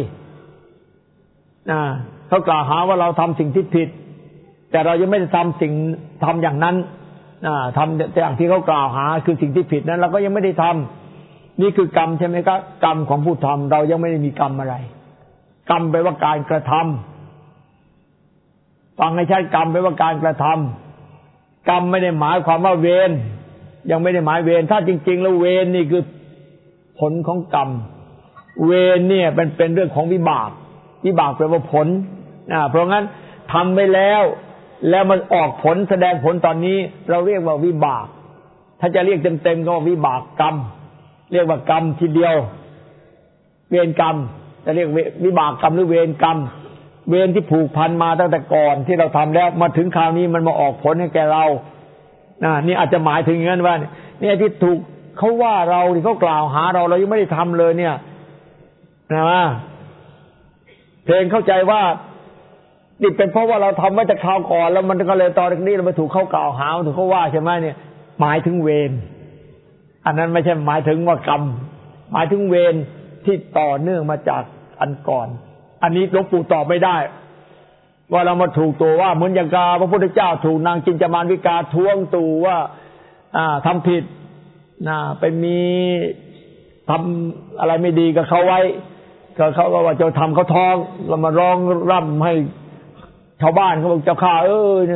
เขากล่าวหาว่าเราทำสิ่งที่ผิดแต่เรายังไม่ได้ทำอย่างนั้นทำแต่อย่างที่เขากล่าวหาคือสิ่งที่ผิดนั้นเราก็ยังไม่ได้ทำนี่คือกรรมใช่ไหมครับกรรมของผู้ทำเรายังไม่ได้มีกรรมอะไรกรรมแปลว่าการกระทำฟังให้ชัดกรรมแปลว่าการกระทำกรรมไม่ได้หมายความว่าเวรยังไม่ได้หมายเวรถ้าจริงๆแล้วเวรนี่คือผลของกรรมเวรเนี่ยเป็นเรื่องของวิบากแปลว่าผลเพราะงั้นทำไปแล้วมันออกผลแสดงผลตอนนี้เราเรียกว่าวิบากถ้าจะเรียกเต็มๆก็ว่าวิบากกรรมเรียกว่ากรรมทีเดียวเวรกรรมจะเรียกวิบากกรรมหรือเวรกรรมเวรที่ผูกพันมาตั้งแต่ก่อนที่เราทำแล้วมาถึงคราวนี้มันมาออกผลให้แก่เรานี่อาจจะหมายถึงอย่างนั้นว่าเนี่ยที่ถูกเขาว่าเราที่เขากล่าวหาเรายังไม่ได้ทำเลยเนี่ยนะเพลงเข้าใจว่านี่เป็นเพราะว่าเราทำไว้แต่คราวก่อนแล้วมันก็เลยตอนนี้เราไปถูกเขากล่าวหาถูกเขาว่าใช่ไหมเนี่ยหมายถึงเวรอันนั้นไม่ใช่หมายถึงว่ากรรมหมายถึงเวรที่ต่อเนื่องมาจากอันก่อนอันนี้หลวงปู่ตอบไม่ได้ว่าเรามาถูกตัวว่าเหมือนอย่างกาพระพุทธเจ้าถูกนางจินจามานวิกาท้วงตู่ว่าทำผิดไปมีทำอะไรไม่ดีกับเขาไว้เขาก็ว่าจะทำเขาท้องเรามาร้องร่ำให้ชาวบ้านเขาบอกเจ้าข้า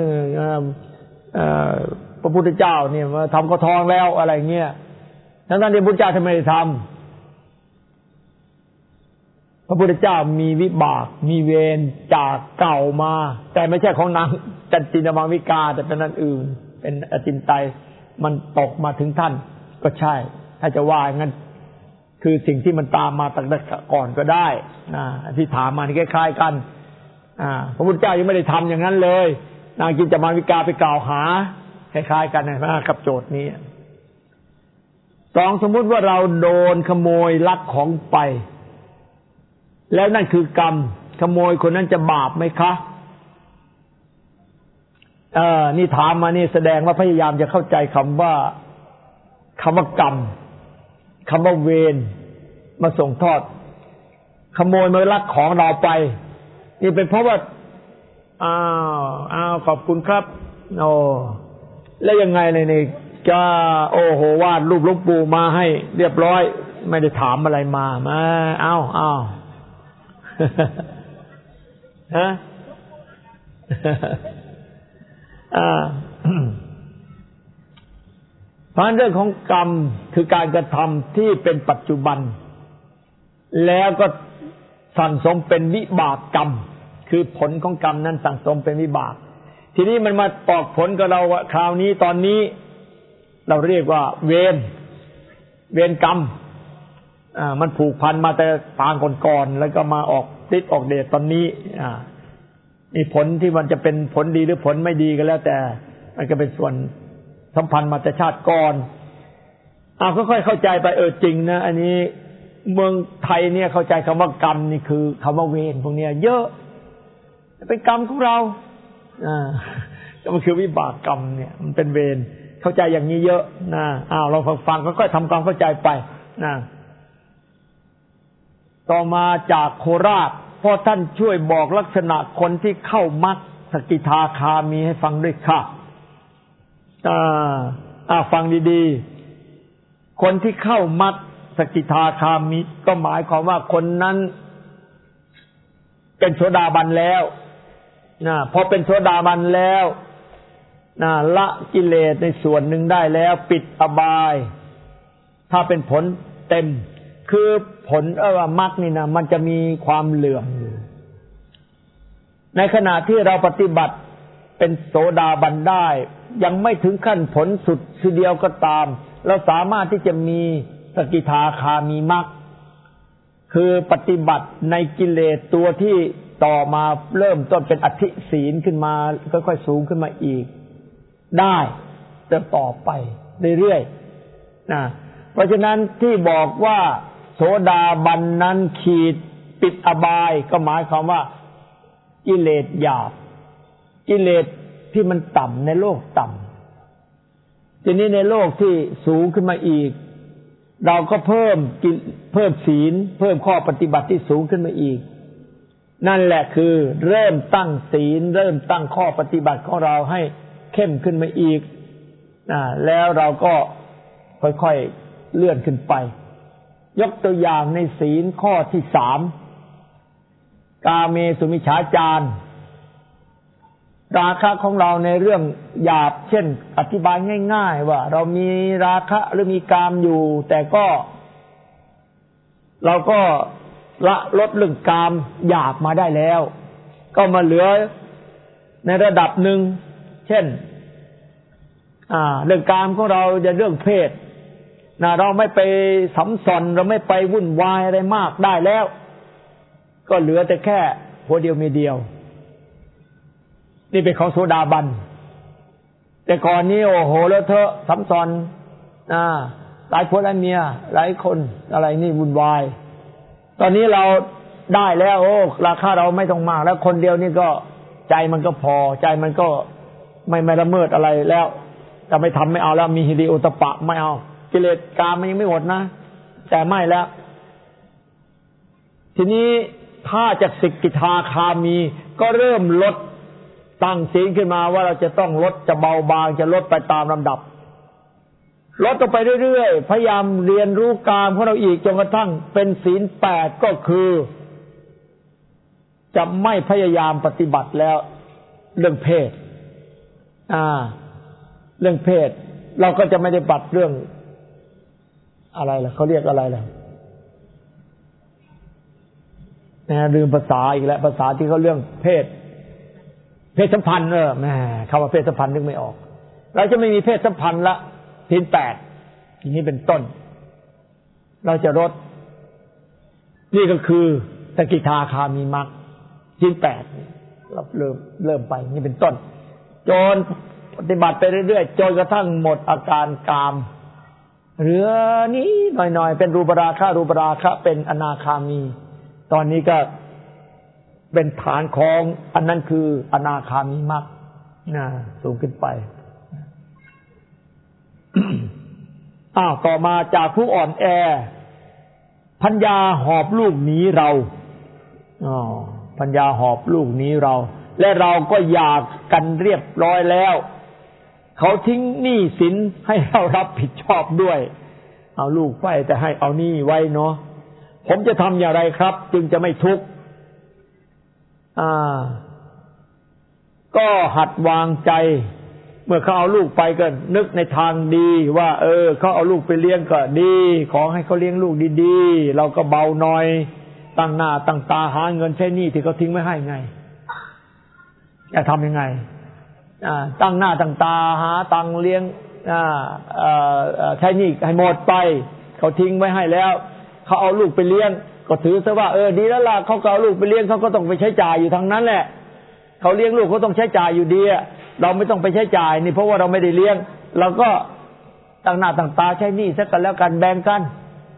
พระพุทธเจ้าเนี่ยมาทำเขาท้องแล้วอะไรเงี้ยทั้งที่พระพุทธเจ้าทำไมไม่ทำพระพุทธเจ้ามีวิบากมีเวรจากเก่ามาแต่ไม่ใช่ของนางจันจินจามานวิกาแต่เป็นอันอื่นเป็นอจินไตยมันตกมาถึงท่านก็ใช่ถ้าจะว่างั้นคือสิ่งที่มันตามมาตั้งแต่ก่อนก็ได้ที่ถามมาคล้ายๆกันพระพุทธเจ้ายังไม่ได้ทำอย่างนั้นเลยนางจินจามานวิกาไปกล่าวหาคล้ายๆกันนะครับโจทย์นี้สมมุติว่าเราโดนขโมยลักของไปแล้วนั่นคือกรรมขโมยคนนั้นจะบาปไหมคะนี่ถามมานี่แสดงว่าพยายามจะเข้าใจคำว่ากรรมคำว่าเวรมาส่งทอดขโมยมาลักของเราไปนี่เป็นเพราะว่าขอบคุณครับแล้วยังไงเลยนี่จะโอ้โหวาดรูปหลวงปู่มาให้เรียบร้อยไม่ได้ถามอะไรมาฮะเพราะเรื่องของกรรมคือการกระทำที่เป็นปัจจุบันแล้วก็สั่งสมเป็นวิบากกรรมคือผลของกรรมนั้นสั่งสมเป็นวิบากทีนี้มันมาออกผลกับเราคราวนี้ตอนนี้เราเรียกว่าเวรกรรมมันผูกพันมาแต่ปางก่อนๆแล้วก็มาออกฤทธิ์ออกเดชตอนนี้นี่ผลที่มันจะเป็นผลดีหรือผลไม่ดีก็แล้วแต่มันก็เป็นส่วนสัมพันธ์มาแต่ชาติก่อนค่อยๆเข้าใจไปจริงนะอันนี้เมืองไทยเนี่ยเข้าใจคำว่ากรรมนี่คือคำว่าเวรพวกเนี้ยเยอะเป็นกรรมของเรามันคือวิบากกรรมเนี่ยมันเป็นเวรเข้าใจอย่างนี้เยอะนะเราฟังค่อยๆทำความเข้าใจไปนะต่อมาจากโคราชพ่อท่านช่วยบอกลักษณะคนที่เข้ามรรคสกิทาคามีให้ฟังด้วยค่ะฟังดีๆคนที่เข้ามรรคสกิทาคามีก็หมายความว่าคนนั้นเป็นโสดาบันแล้วพอเป็นโสดาบันแล้วละกิเลสในส่วนหนึ่งได้แล้วปิดอบายถ้าเป็นผลเต็มคือผลว่ามรรคนี่นะมันจะมีความเหลื่อมอยู่ในขณะที่เราปฏิบัติเป็นโสดาบันได้ยังไม่ถึงขั้นผลสุดทีเดียวก็ตามเราสามารถที่จะมีสกิทาคามีมรรคคือปฏิบัติในกิเลสตัวที่ต่อมาเริ่มต้นเป็นอธิศีลขึ้นมาค่อยๆสูงขึ้นมาอีกได้จะต่อไปเรื่อยๆเพราะฉะนั้นที่บอกว่าโสดาบันนั้นขีดปิดอบายก็หมายความว่ากิเลสหยาบกิเลสที่มันต่ำในโลกต่ำทีนี้ในโลกที่สูงขึ้นมาอีกเราก็เพิ่มศีลเพิ่มข้อปฏิบัติที่สูงขึ้นมาอีกนั่นแหละคือเริ่มตั้งศีลเริ่มตั้งข้อปฏิบัติของเราให้เข้มขึ้นมาอีกแล้วเราก็ค่อยๆเลื่อนขึ้นไปยกตัวอย่างในศีลข้อที่3กาเมสุมิจฉาจารราคะของเราในเรื่องหยาบเช่นอธิบายง่ายๆว่าเรามีราคะหรือมีกามอยู่แต่ก็เราก็ละลดเรื่องกามหยาบมาได้แล้วก็มาเหลือในระดับหนึ่งเช่นเรื่องกามของเราจะเรื่องเพศเราไม่ไปสัมสอนเราไม่ไปวุ่นวายอะไรมากได้แล้วก็เหลือแต่แค่หัวเดียวมีเดียวนี่เป็นของโสดาบันแต่ก่อนนี้โอ้โหแล้วเธอสัมสอนหลายคนหลายเมียหลายคนอะไรนี่วุ่นวายตอนนี้เราได้แล้วโอ้ราคาเราไม่ต้องมากแล้วคนเดียวนี่ก็ใจมันก็พอใจมันก็ไม่ละเมิดอะไรแล้วจะไม่ทำไม่เอาแล้วมีหิริโอตปะไม่เอากิเลสกามมันยังไม่หมดนะแต่ไม่แล้วทีนี้ถ้าจากสกิทาคามีก็เริ่มลดตั้งศีลขึ้นมาว่าเราจะต้องลดจะเบาบางจะลดไปตามลำดับลดต่อไปเรื่อยๆพยายามเรียนรู้กามของเราอีกจนกระทั่งเป็นศีล8ก็คือจะไม่พยายามปฏิบัติแล้วเรื่องเพศเรื่องเพศเราก็จะไม่ได้ปฏิบัติเรื่องอะไรล่ะเขาเรียกอะไรล่ะลืมภาษาอีกแล้วภาษาที่เขาเรื่องเพศสัมพันธ์แม่คำว่าเพศสัมพันธ์นึกไม่ออกเราจะไม่มีเพศสัมพันธ์ละศีล8อย่างนี้เป็นต้นเราจะลดนี่ก็คือสกิทาคามีมรรคศีล8เราเริ่มไปนี่เป็นต้นจนปฏิบัติไปเรื่อยๆจนกระทั่งหมดอาการกามเหลือนี้หน่อยๆเป็นรูปราคะเป็นอนาคามีตอนนี้ก็เป็นฐานของอันนั้นคืออนาคามีมรรคสูงขึ้นไป ต่อมาจากผู้อ่อนแอปัญญาหอบลูกหนีเราปัญญาหอบลูกหนีเราและเราก็หย่ากันเรียบร้อยแล้วเขาทิ้งหนี้สินให้เรารับผิดชอบด้วยเอาลูกไปแต่ให้เอาหนี้ไว้เนาะผมจะทำอย่างไรครับจึงจะไม่ทุกข์ก็หัดวางใจเมื่อเขาเอาลูกไปก็นึกในทางดีว่าเขาเอาลูกไปเลี้ยงก็ดีขอให้เขาเลี้ยงลูกดีๆเราก็เบาหน่อยตั้งหน้าตั้งตาหาเงินใช้หนี้ที่เขาทิ้งไม่ให้ไงจะทำยังไงตั้งหน้าตั้งตาหาตังเลี้ยงใช้หนี้ให้หมดไปเขาทิ้งไว้ให้แล้วเขาเอาลูกไปเลี้ยงก็ถือซะว่าดีแล้วล่ะเขาเอาลูกไปเลี้ยงเขาก็ต้องไปใช้จ่ายอยู่ทางนั้นแหละเขาเลี้ยงลูกเขาต้องใช้จ่ายอยู่ดีเราไม่ต้องไปใช้จ่ายนี่เพราะว่าเราไม่ได้เลี้ยงเราก็ตั้งหน้าตั้งตาใช้หนี้ซะกันแล้วกันแบ่งกัน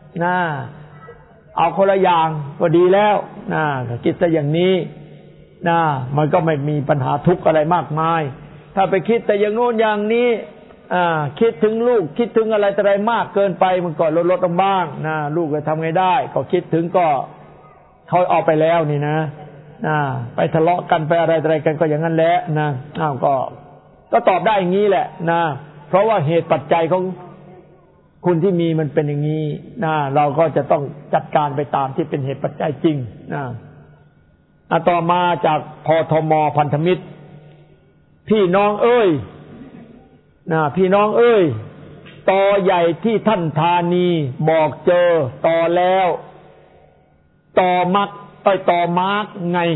เอาคนละอย่างก็ดีแล้วคิดซะอย่างนี้มันก็ไม่มีปัญหาทุกข์อะไรมากมายถ้าไปคิดแต่อย่างโน้นอย่างนี้คิดถึงลูกคิดถึงอะไรแต่อะไรมากเกินไปมันก็ลดลงบ้างลูกจะทำไงได้ก็คิดถึงก็เขาเอาไปแล้วนี่นะไปทะเลาะกันไปอะไรกันก็อย่างนั้นแหละนะก็ตอบได้อย่างนี้แหละนะเพราะว่าเหตุปัจจัยของคุณที่มีมันเป็นอย่างนี้นะเราก็จะต้องจัดการไปตามที่เป็นเหตุปัจจัยจริงนะต่อมาจากพทม.พันธมิตรพี่น้องเอ้ยพี่น้องเอ้ยตอใหญ่ที่ท่านธานีบอกเจอตอแล้วตอมักตอมาร์กไง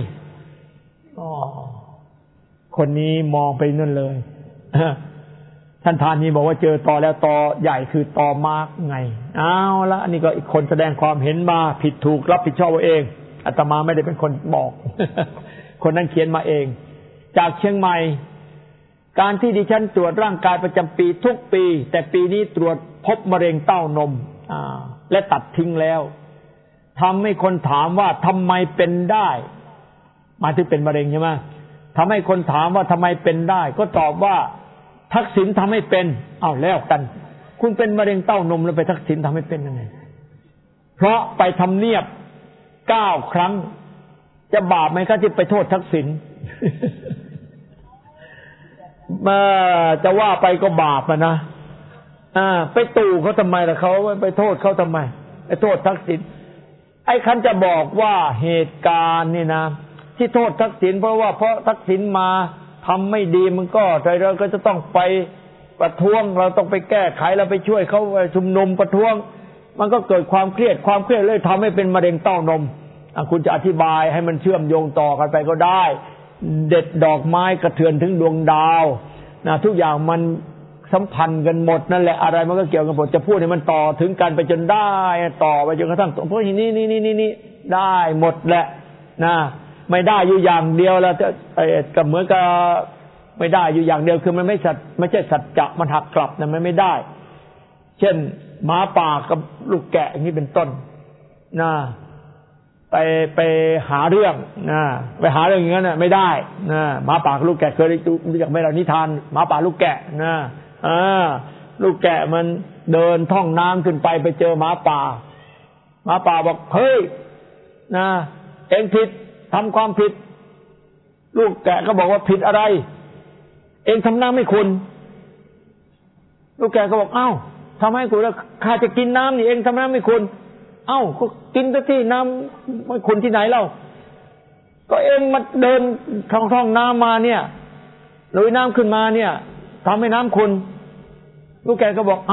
คนนี้มองไปนั่นเลยท่านธานีบอกว่าเจอตอแล้วตอใหญ่คือตอมาร์กไงเอาละอันนี้ก็อีกคนแสดงความเห็นมาผิดถูกรับผิดชอบเอาเองอาตมาไม่ได้เป็นคนบอก คนนั้นเขียนมาเองจากเชียงใหม่การที่ดิฉันตรวจร่างกายประจำปีทุกปีแต่ปีนี้ตรวจพบมะเร็งเต้านมและตัดทิ้งแล้วทำให้คนถามว่าทำไมเป็นได้มาถึงเป็นมะเร็งใช่ไหมทำให้คนถามว่าทำไมเป็นได้ก็ตอบว่าทักษิณทำให้เป็นแล้วกันคุณเป็นมะเร็งเต้านมแล้วไปทักษิณทำให้เป็นยังไงเพราะไปทำเนียบ9 ครั้งจะบาปไหมครับที่ไปโทษทักษิณ จะว่าไปก็บาปนะไปตู่เขาทำไมล่ะเขาไปโทษเขาทำไมไปโทษทักษิณไอ้คันจะบอกว่าเหตุการณ์นี่นะที่โทษทักษิณเพราะทักษิณมาทำไม่ดีมันก็เราก็จะต้องไปประท้วงเราต้องไปแก้ไขเราไปช่วยเขาชุมนุมประท้วงมันก็เกิดความเครียดเลยทำให้เป็นมะเร็งเต้านมคุณจะอธิบายให้มันเชื่อมโยงต่อกันไปก็ได้เด็ดดอกไม้กระเทือนถึงดวงดาวทุกอย่างมันสัมพันธ์กันหมดนั่นแหละอะไรมันก็เกี่ยวกันหมดจะพูดให้มันต่อถึงกันไปจนได้ต่อไปจนกระทั่งเพราะนี่ได้หมดแหละไม่ได้อยู่อย่างเดียวแล้วก็เหมือนกับไม่ได้อยู่อย่างเดียวคือมันไม่ใช่สัจจะมันหักกลับนะมันไม่ได้เช่นหมาป่ากับลูกแกะอย่างนี้เป็นต้นไปหาเรื่องไปหาเรื่องอย่างนั้นไม่ได้หมาป่ากับลูกแกะเคยรู้จักไหมเรานิทานหมาป่าลูกแกะลูกแกะมันเดินท่องน้ำขึ้นไปเจอหมาป่าบอกเฮ้ยเอ็งผิดทำความผิดลูกแกะก็บอกว่าผิดอะไรเอ็งทำน้ำไม่คุณลูกแกะก็บอกทำให้คุณแล้วข้าจะกินน้ำนี่เอ็งทำน้ำไม่คุณก็กินที่น้ำไม่คุณที่ไหนเล่าก็เอ็งมาเดินท่องน้ำมาเนี่ยลุยน้ำขึ้นมาเนี่ยทำให้น้ำคุณลูกแกก็บอก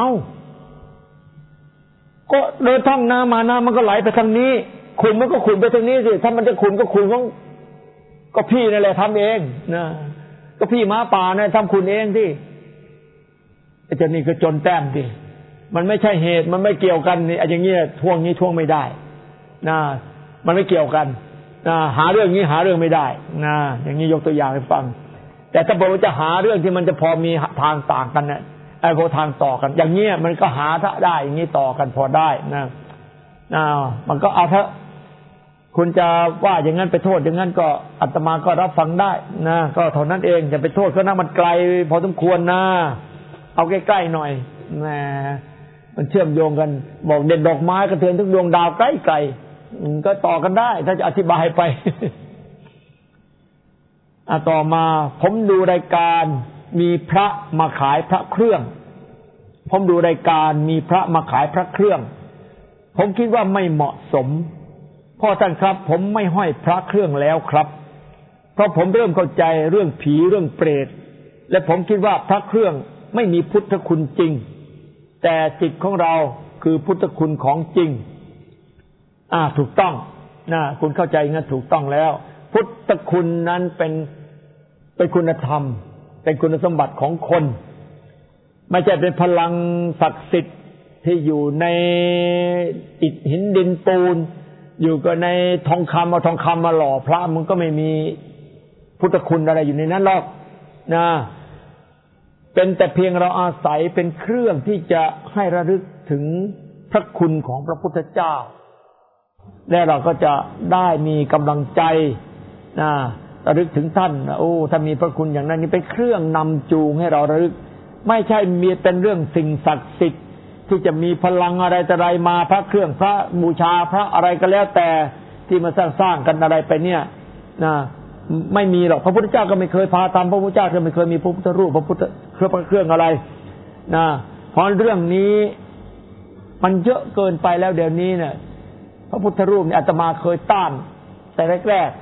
ก็เดินท่องน้ำมาน้ำมันก็ไหลไปทางนี้ขุ่นมันก็ขุ่นไปทางนี้สิถ้ามันจะขุ่นก็ขุ่นก็พี่นั่นแหละทำเองก็พี่หมาป่าเนี่ยทำขุ่นเองที่ไอ้เจ้านี่ก็จนแต้มดิมันไม่ใช่เหตุมันไม่เกี่ยวกันนี่อย่างเงี้ยท่วงไม่ได้มันไม่เกี่ยวกันหาเรื่องนี้หาเรื่องไม่ได้อย่างนี้ยกตัวอย่างให้ฟังแต่ถ้าบอกว่าจะหาเรื่องที่มันจะพอมีทางต่างกันเนี่ยพอทางต่อกันอย่างเงี้ยมันก็หาถ้าได้อย่างนี้ต่อกันพอได้มันก็เอาเถอะคุณจะว่าอย่างนั้นไปโทษอย่างนั้นก็อาตมาก็รับฟังได้ก็เท่านั้นเองอย่าไปโทษเขานะมันไกลพอสมควรเอาใกล้ๆหน่อยมันเชื่อมโยงกันบอกเด็ดดอกไม้กระเทือนถึงดวงดาวใกล้ๆก็ต่อกันได้ถ้าจะอธิบายไป ต่อมาผมดูรายการมีพระมาขายพระเครื่องผมดูรายการมีพระมาขายพระเครื่องผมคิดว่าไม่เหมาะสมพ่อท่านครับผมไม่ห้อยพระเครื่องแล้วครับเพราะผมเริ่มเข้าใจเรื่องผีเรื่องเปรตและผมคิดว่าพระเครื่องไม่มีพุทธคุณจริงแต่จิตของเราคือพุทธคุณของจริงถูกต้องคุณเข้าใจงั้นถูกต้องแล้วพุทธคุณนั้นเป็นคุณธรรมเป็นคุณสมบัติของคนไม่ใช่เป็นพลังศักดิ์สิทธิ์ที่อยู่ในอิฐหินดินปูนอยู่ก็ในทองคำเอาทองคำมาหล่อพระมันก็ไม่มีพุทธคุณอะไรอยู่ในนั้นหรอกเป็นแต่เพียงเราอาศัยเป็นเครื่องที่จะให้ระลึกถึงพระคุณของพระพุทธเจ้าและเราก็จะได้มีกำลังใจระลึกถึงท่านถ้ามีพระคุณอย่างนั้นนี่เป็นเครื่องนำจูงให้เราระลึกไม่ใช่มีเป็นเรื่องสิ่งศักดิ์สิทธิ์ที่จะมีพลังอะไรแต่ไรมาพระเครื่องพระบูชาพระอะไรก็แล้วแต่ที่มาสร้างกันอะไรไปเนี่ยนะไม่มีหรอกพระพุทธเจ้าก็ไม่เคยพาทำพระพุทธเจ้าก็ไม่เคยมีพระพุทธรูปพระพุทธเครื่องอะไรนะเพราะเรื่องนี้มันเยอะเกินไปแล้วเดี๋ยวนี้เนี่ยพระพุทธรูปเนี่ยอาตมาเคยต้านแต่แรก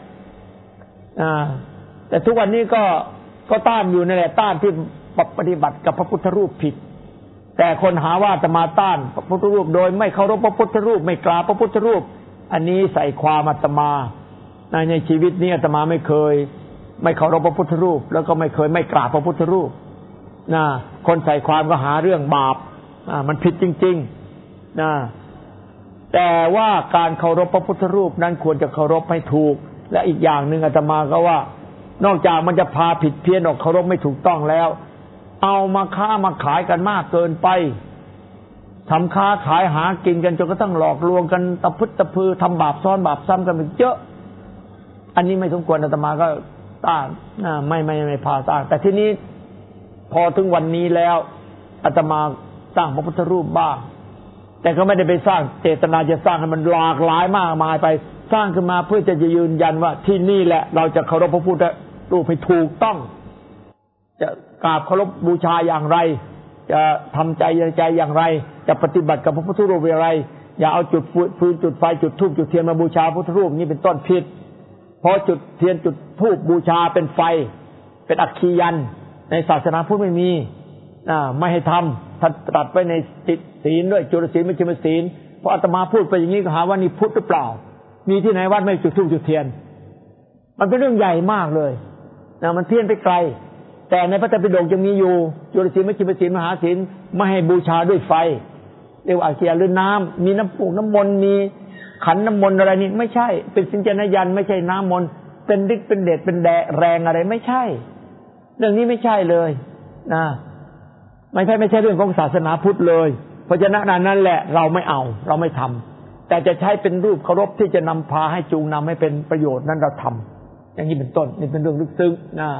ๆแต่ทุกวันนี้ก็ต้านอยู่นั่นแหละต้านที่ปฏิบัติกับพระพุทธรูปผิดแต่คนหาว่าอาตมาต้านพระพุทธรูปโดยไม่เคารพพระพุทธรูปไม่กราบพระพุทธรูปอันนี้ใส่ความอาตมาในชีวิตนี้อาตมาไม่เคยไม่เคารพพระพุทธรูปแล้วก็ไม่เคยไม่กราบพระพุทธรูปนะคนใส่ความก็หาเรื่องบาปมันผิดจริงๆนะแต่ว่าการเคารพพระพุทธรูปนั้นควรจะเคารพให้ถูกและอีกอย่างหนึ่งอาตมาก็ว่านอกจากมันจะพาผิดเพี้ยนออกเคารพไม่ถูกต้องแล้วเอามาค้ามาขายกันมากเกินไปทำค้าขายหากินกันจนกระทั่งหลอกลวงกันตะพึดตะพือทำบาปซ้อนบาปซ้ำกันเป็นเยอะอันนี้ไม่สมควรอาตมาก็ต้านไม่พาต้านแต่ที่นี้พอถึงวันนี้แล้วอาตมาสร้างพระพุทธรูปบ้างแต่ก็ไม่ได้ไปสร้างเจตนาจะสร้างให้มันหลากหลายมากมายไปสร้างขึ้นมาเพื่อจะยืนยันว่าที่นี่แหละเราจะเคารพพระพุทธรูปให้ถูกต้องจะกราบเคารพบูชาอย่างไรจะทำใจอย่างไรจะปฏิบัติกับพระพุทธรูปอย่างไรอย่าเอาจุดฟืนจุดไฟจุดธูปจุดเทียนมาบูชาพระพุทธรูปนี่เป็นต้นผิดเพราะจุดเทียนจุดธูปบูชาเป็นไฟเป็นอัคคียันในศาสนาพุทธไม่มีไม่ให้ทำท่านตรัสไว้ในศีลด้วยจุลศีลไม่ใช่ศีลเพราะอาตมาพูดไปอย่างนี้ก็หาว่านี่พุทธหรือเปล่ามีที่ไหนวัดไม่จุดธูปจุดเทียนมันเป็นเรื่องใหญ่มากเลยมันเพี้ยนไปไกลแต่ในพระไตรปิฎกยังมีอยู่จุลศีลไม่ใช่ศีลมหาศีลไม่ให้บูชาด้วยไฟเรียกว่าอัคคียันหรือน้ำมีน้ำปูน้ำมนต์มีขันน้ำมนต์อะไรนี่ไม่ใช่เป็นสิญจนยันไม่ใช่น้ำมนต์เป็นฤทธิ์เป็นเดชเป็นแรงอะไรไม่ใช่เรื่องนี้ไม่ใช่เลยนะไม่ใช่เรื่องของศาสนาพุทธเลยเพราะฉะนั้นนั่นแหละเราไม่เอาเราไม่ทำแต่จะใช้เป็นรูปเคารพที่จะนำพาให้จูงนำให้เป็นประโยชน์นั้นเราทำอย่างนี้เป็นต้นนี่เป็นเรื่องลึกซึ้งนะ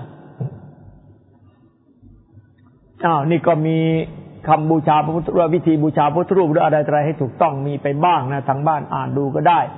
นี่ก็มีคำบูชาพระพุทธรูปวิธีบูชาพระพุทธรูปหรืออะไรให้ถูกต้องมีไปบ้างนะทางบ้านอ่านดูก็ได้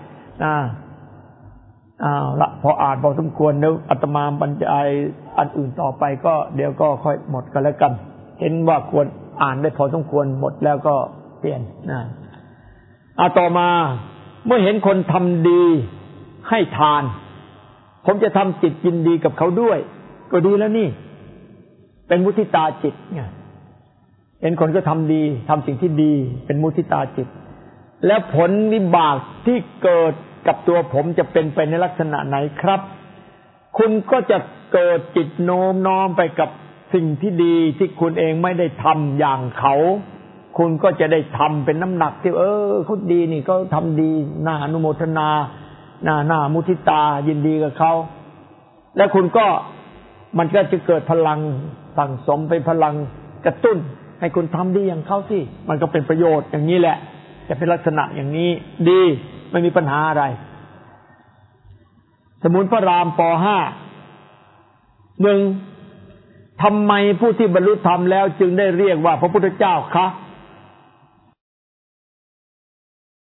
ละพออ่านพอสมควรแล้วอาตมาบรรยายอันอื่นต่อไปก็เดี๋ยวก็ค่อยหมดกันแล้วกันเห็นว่าควรอ่านได้พอสมควรหมดแล้วก็เปลี่ยนต่อมาเมื่อเห็นคนทำดีให้ทานผมจะทำจิตยินดีกับเขาด้วยก็ดีแล้วนี่เป็นมุทิตาจิตไงเห็นคนก็ทำดีทำสิ่งที่ดีเป็นมุทิตาจิตแล้วผลวิบากที่เกิดกับตัวผมจะเป็นไปในลักษณะไหนครับคุณก็จะเกิดจิตโน้มน้อมไปกับสิ่งที่ดีที่คุณเองไม่ได้ทำอย่างเขาคุณก็จะได้ทำเป็นน้ำหนักที่เขาดีนี่ก็ทำดีน่าอนุโมทนาน่ามุทิตายินดีกับเขาและคุณก็มันก็จะเกิดพลังสั่งสมเป็นพลังกระตุ้นให้คุณทำดีอย่างเขาสิมันก็เป็นประโยชน์อย่างนี้แหละจะเป็นลักษณะอย่างนี้ดีไม่มีปัญหาอะไรสมุนพระรามป .5 1ทำไมผู้ที่บรรลุธรรมแล้วจึงได้เรียกว่าพระพุทธเจ้าคะ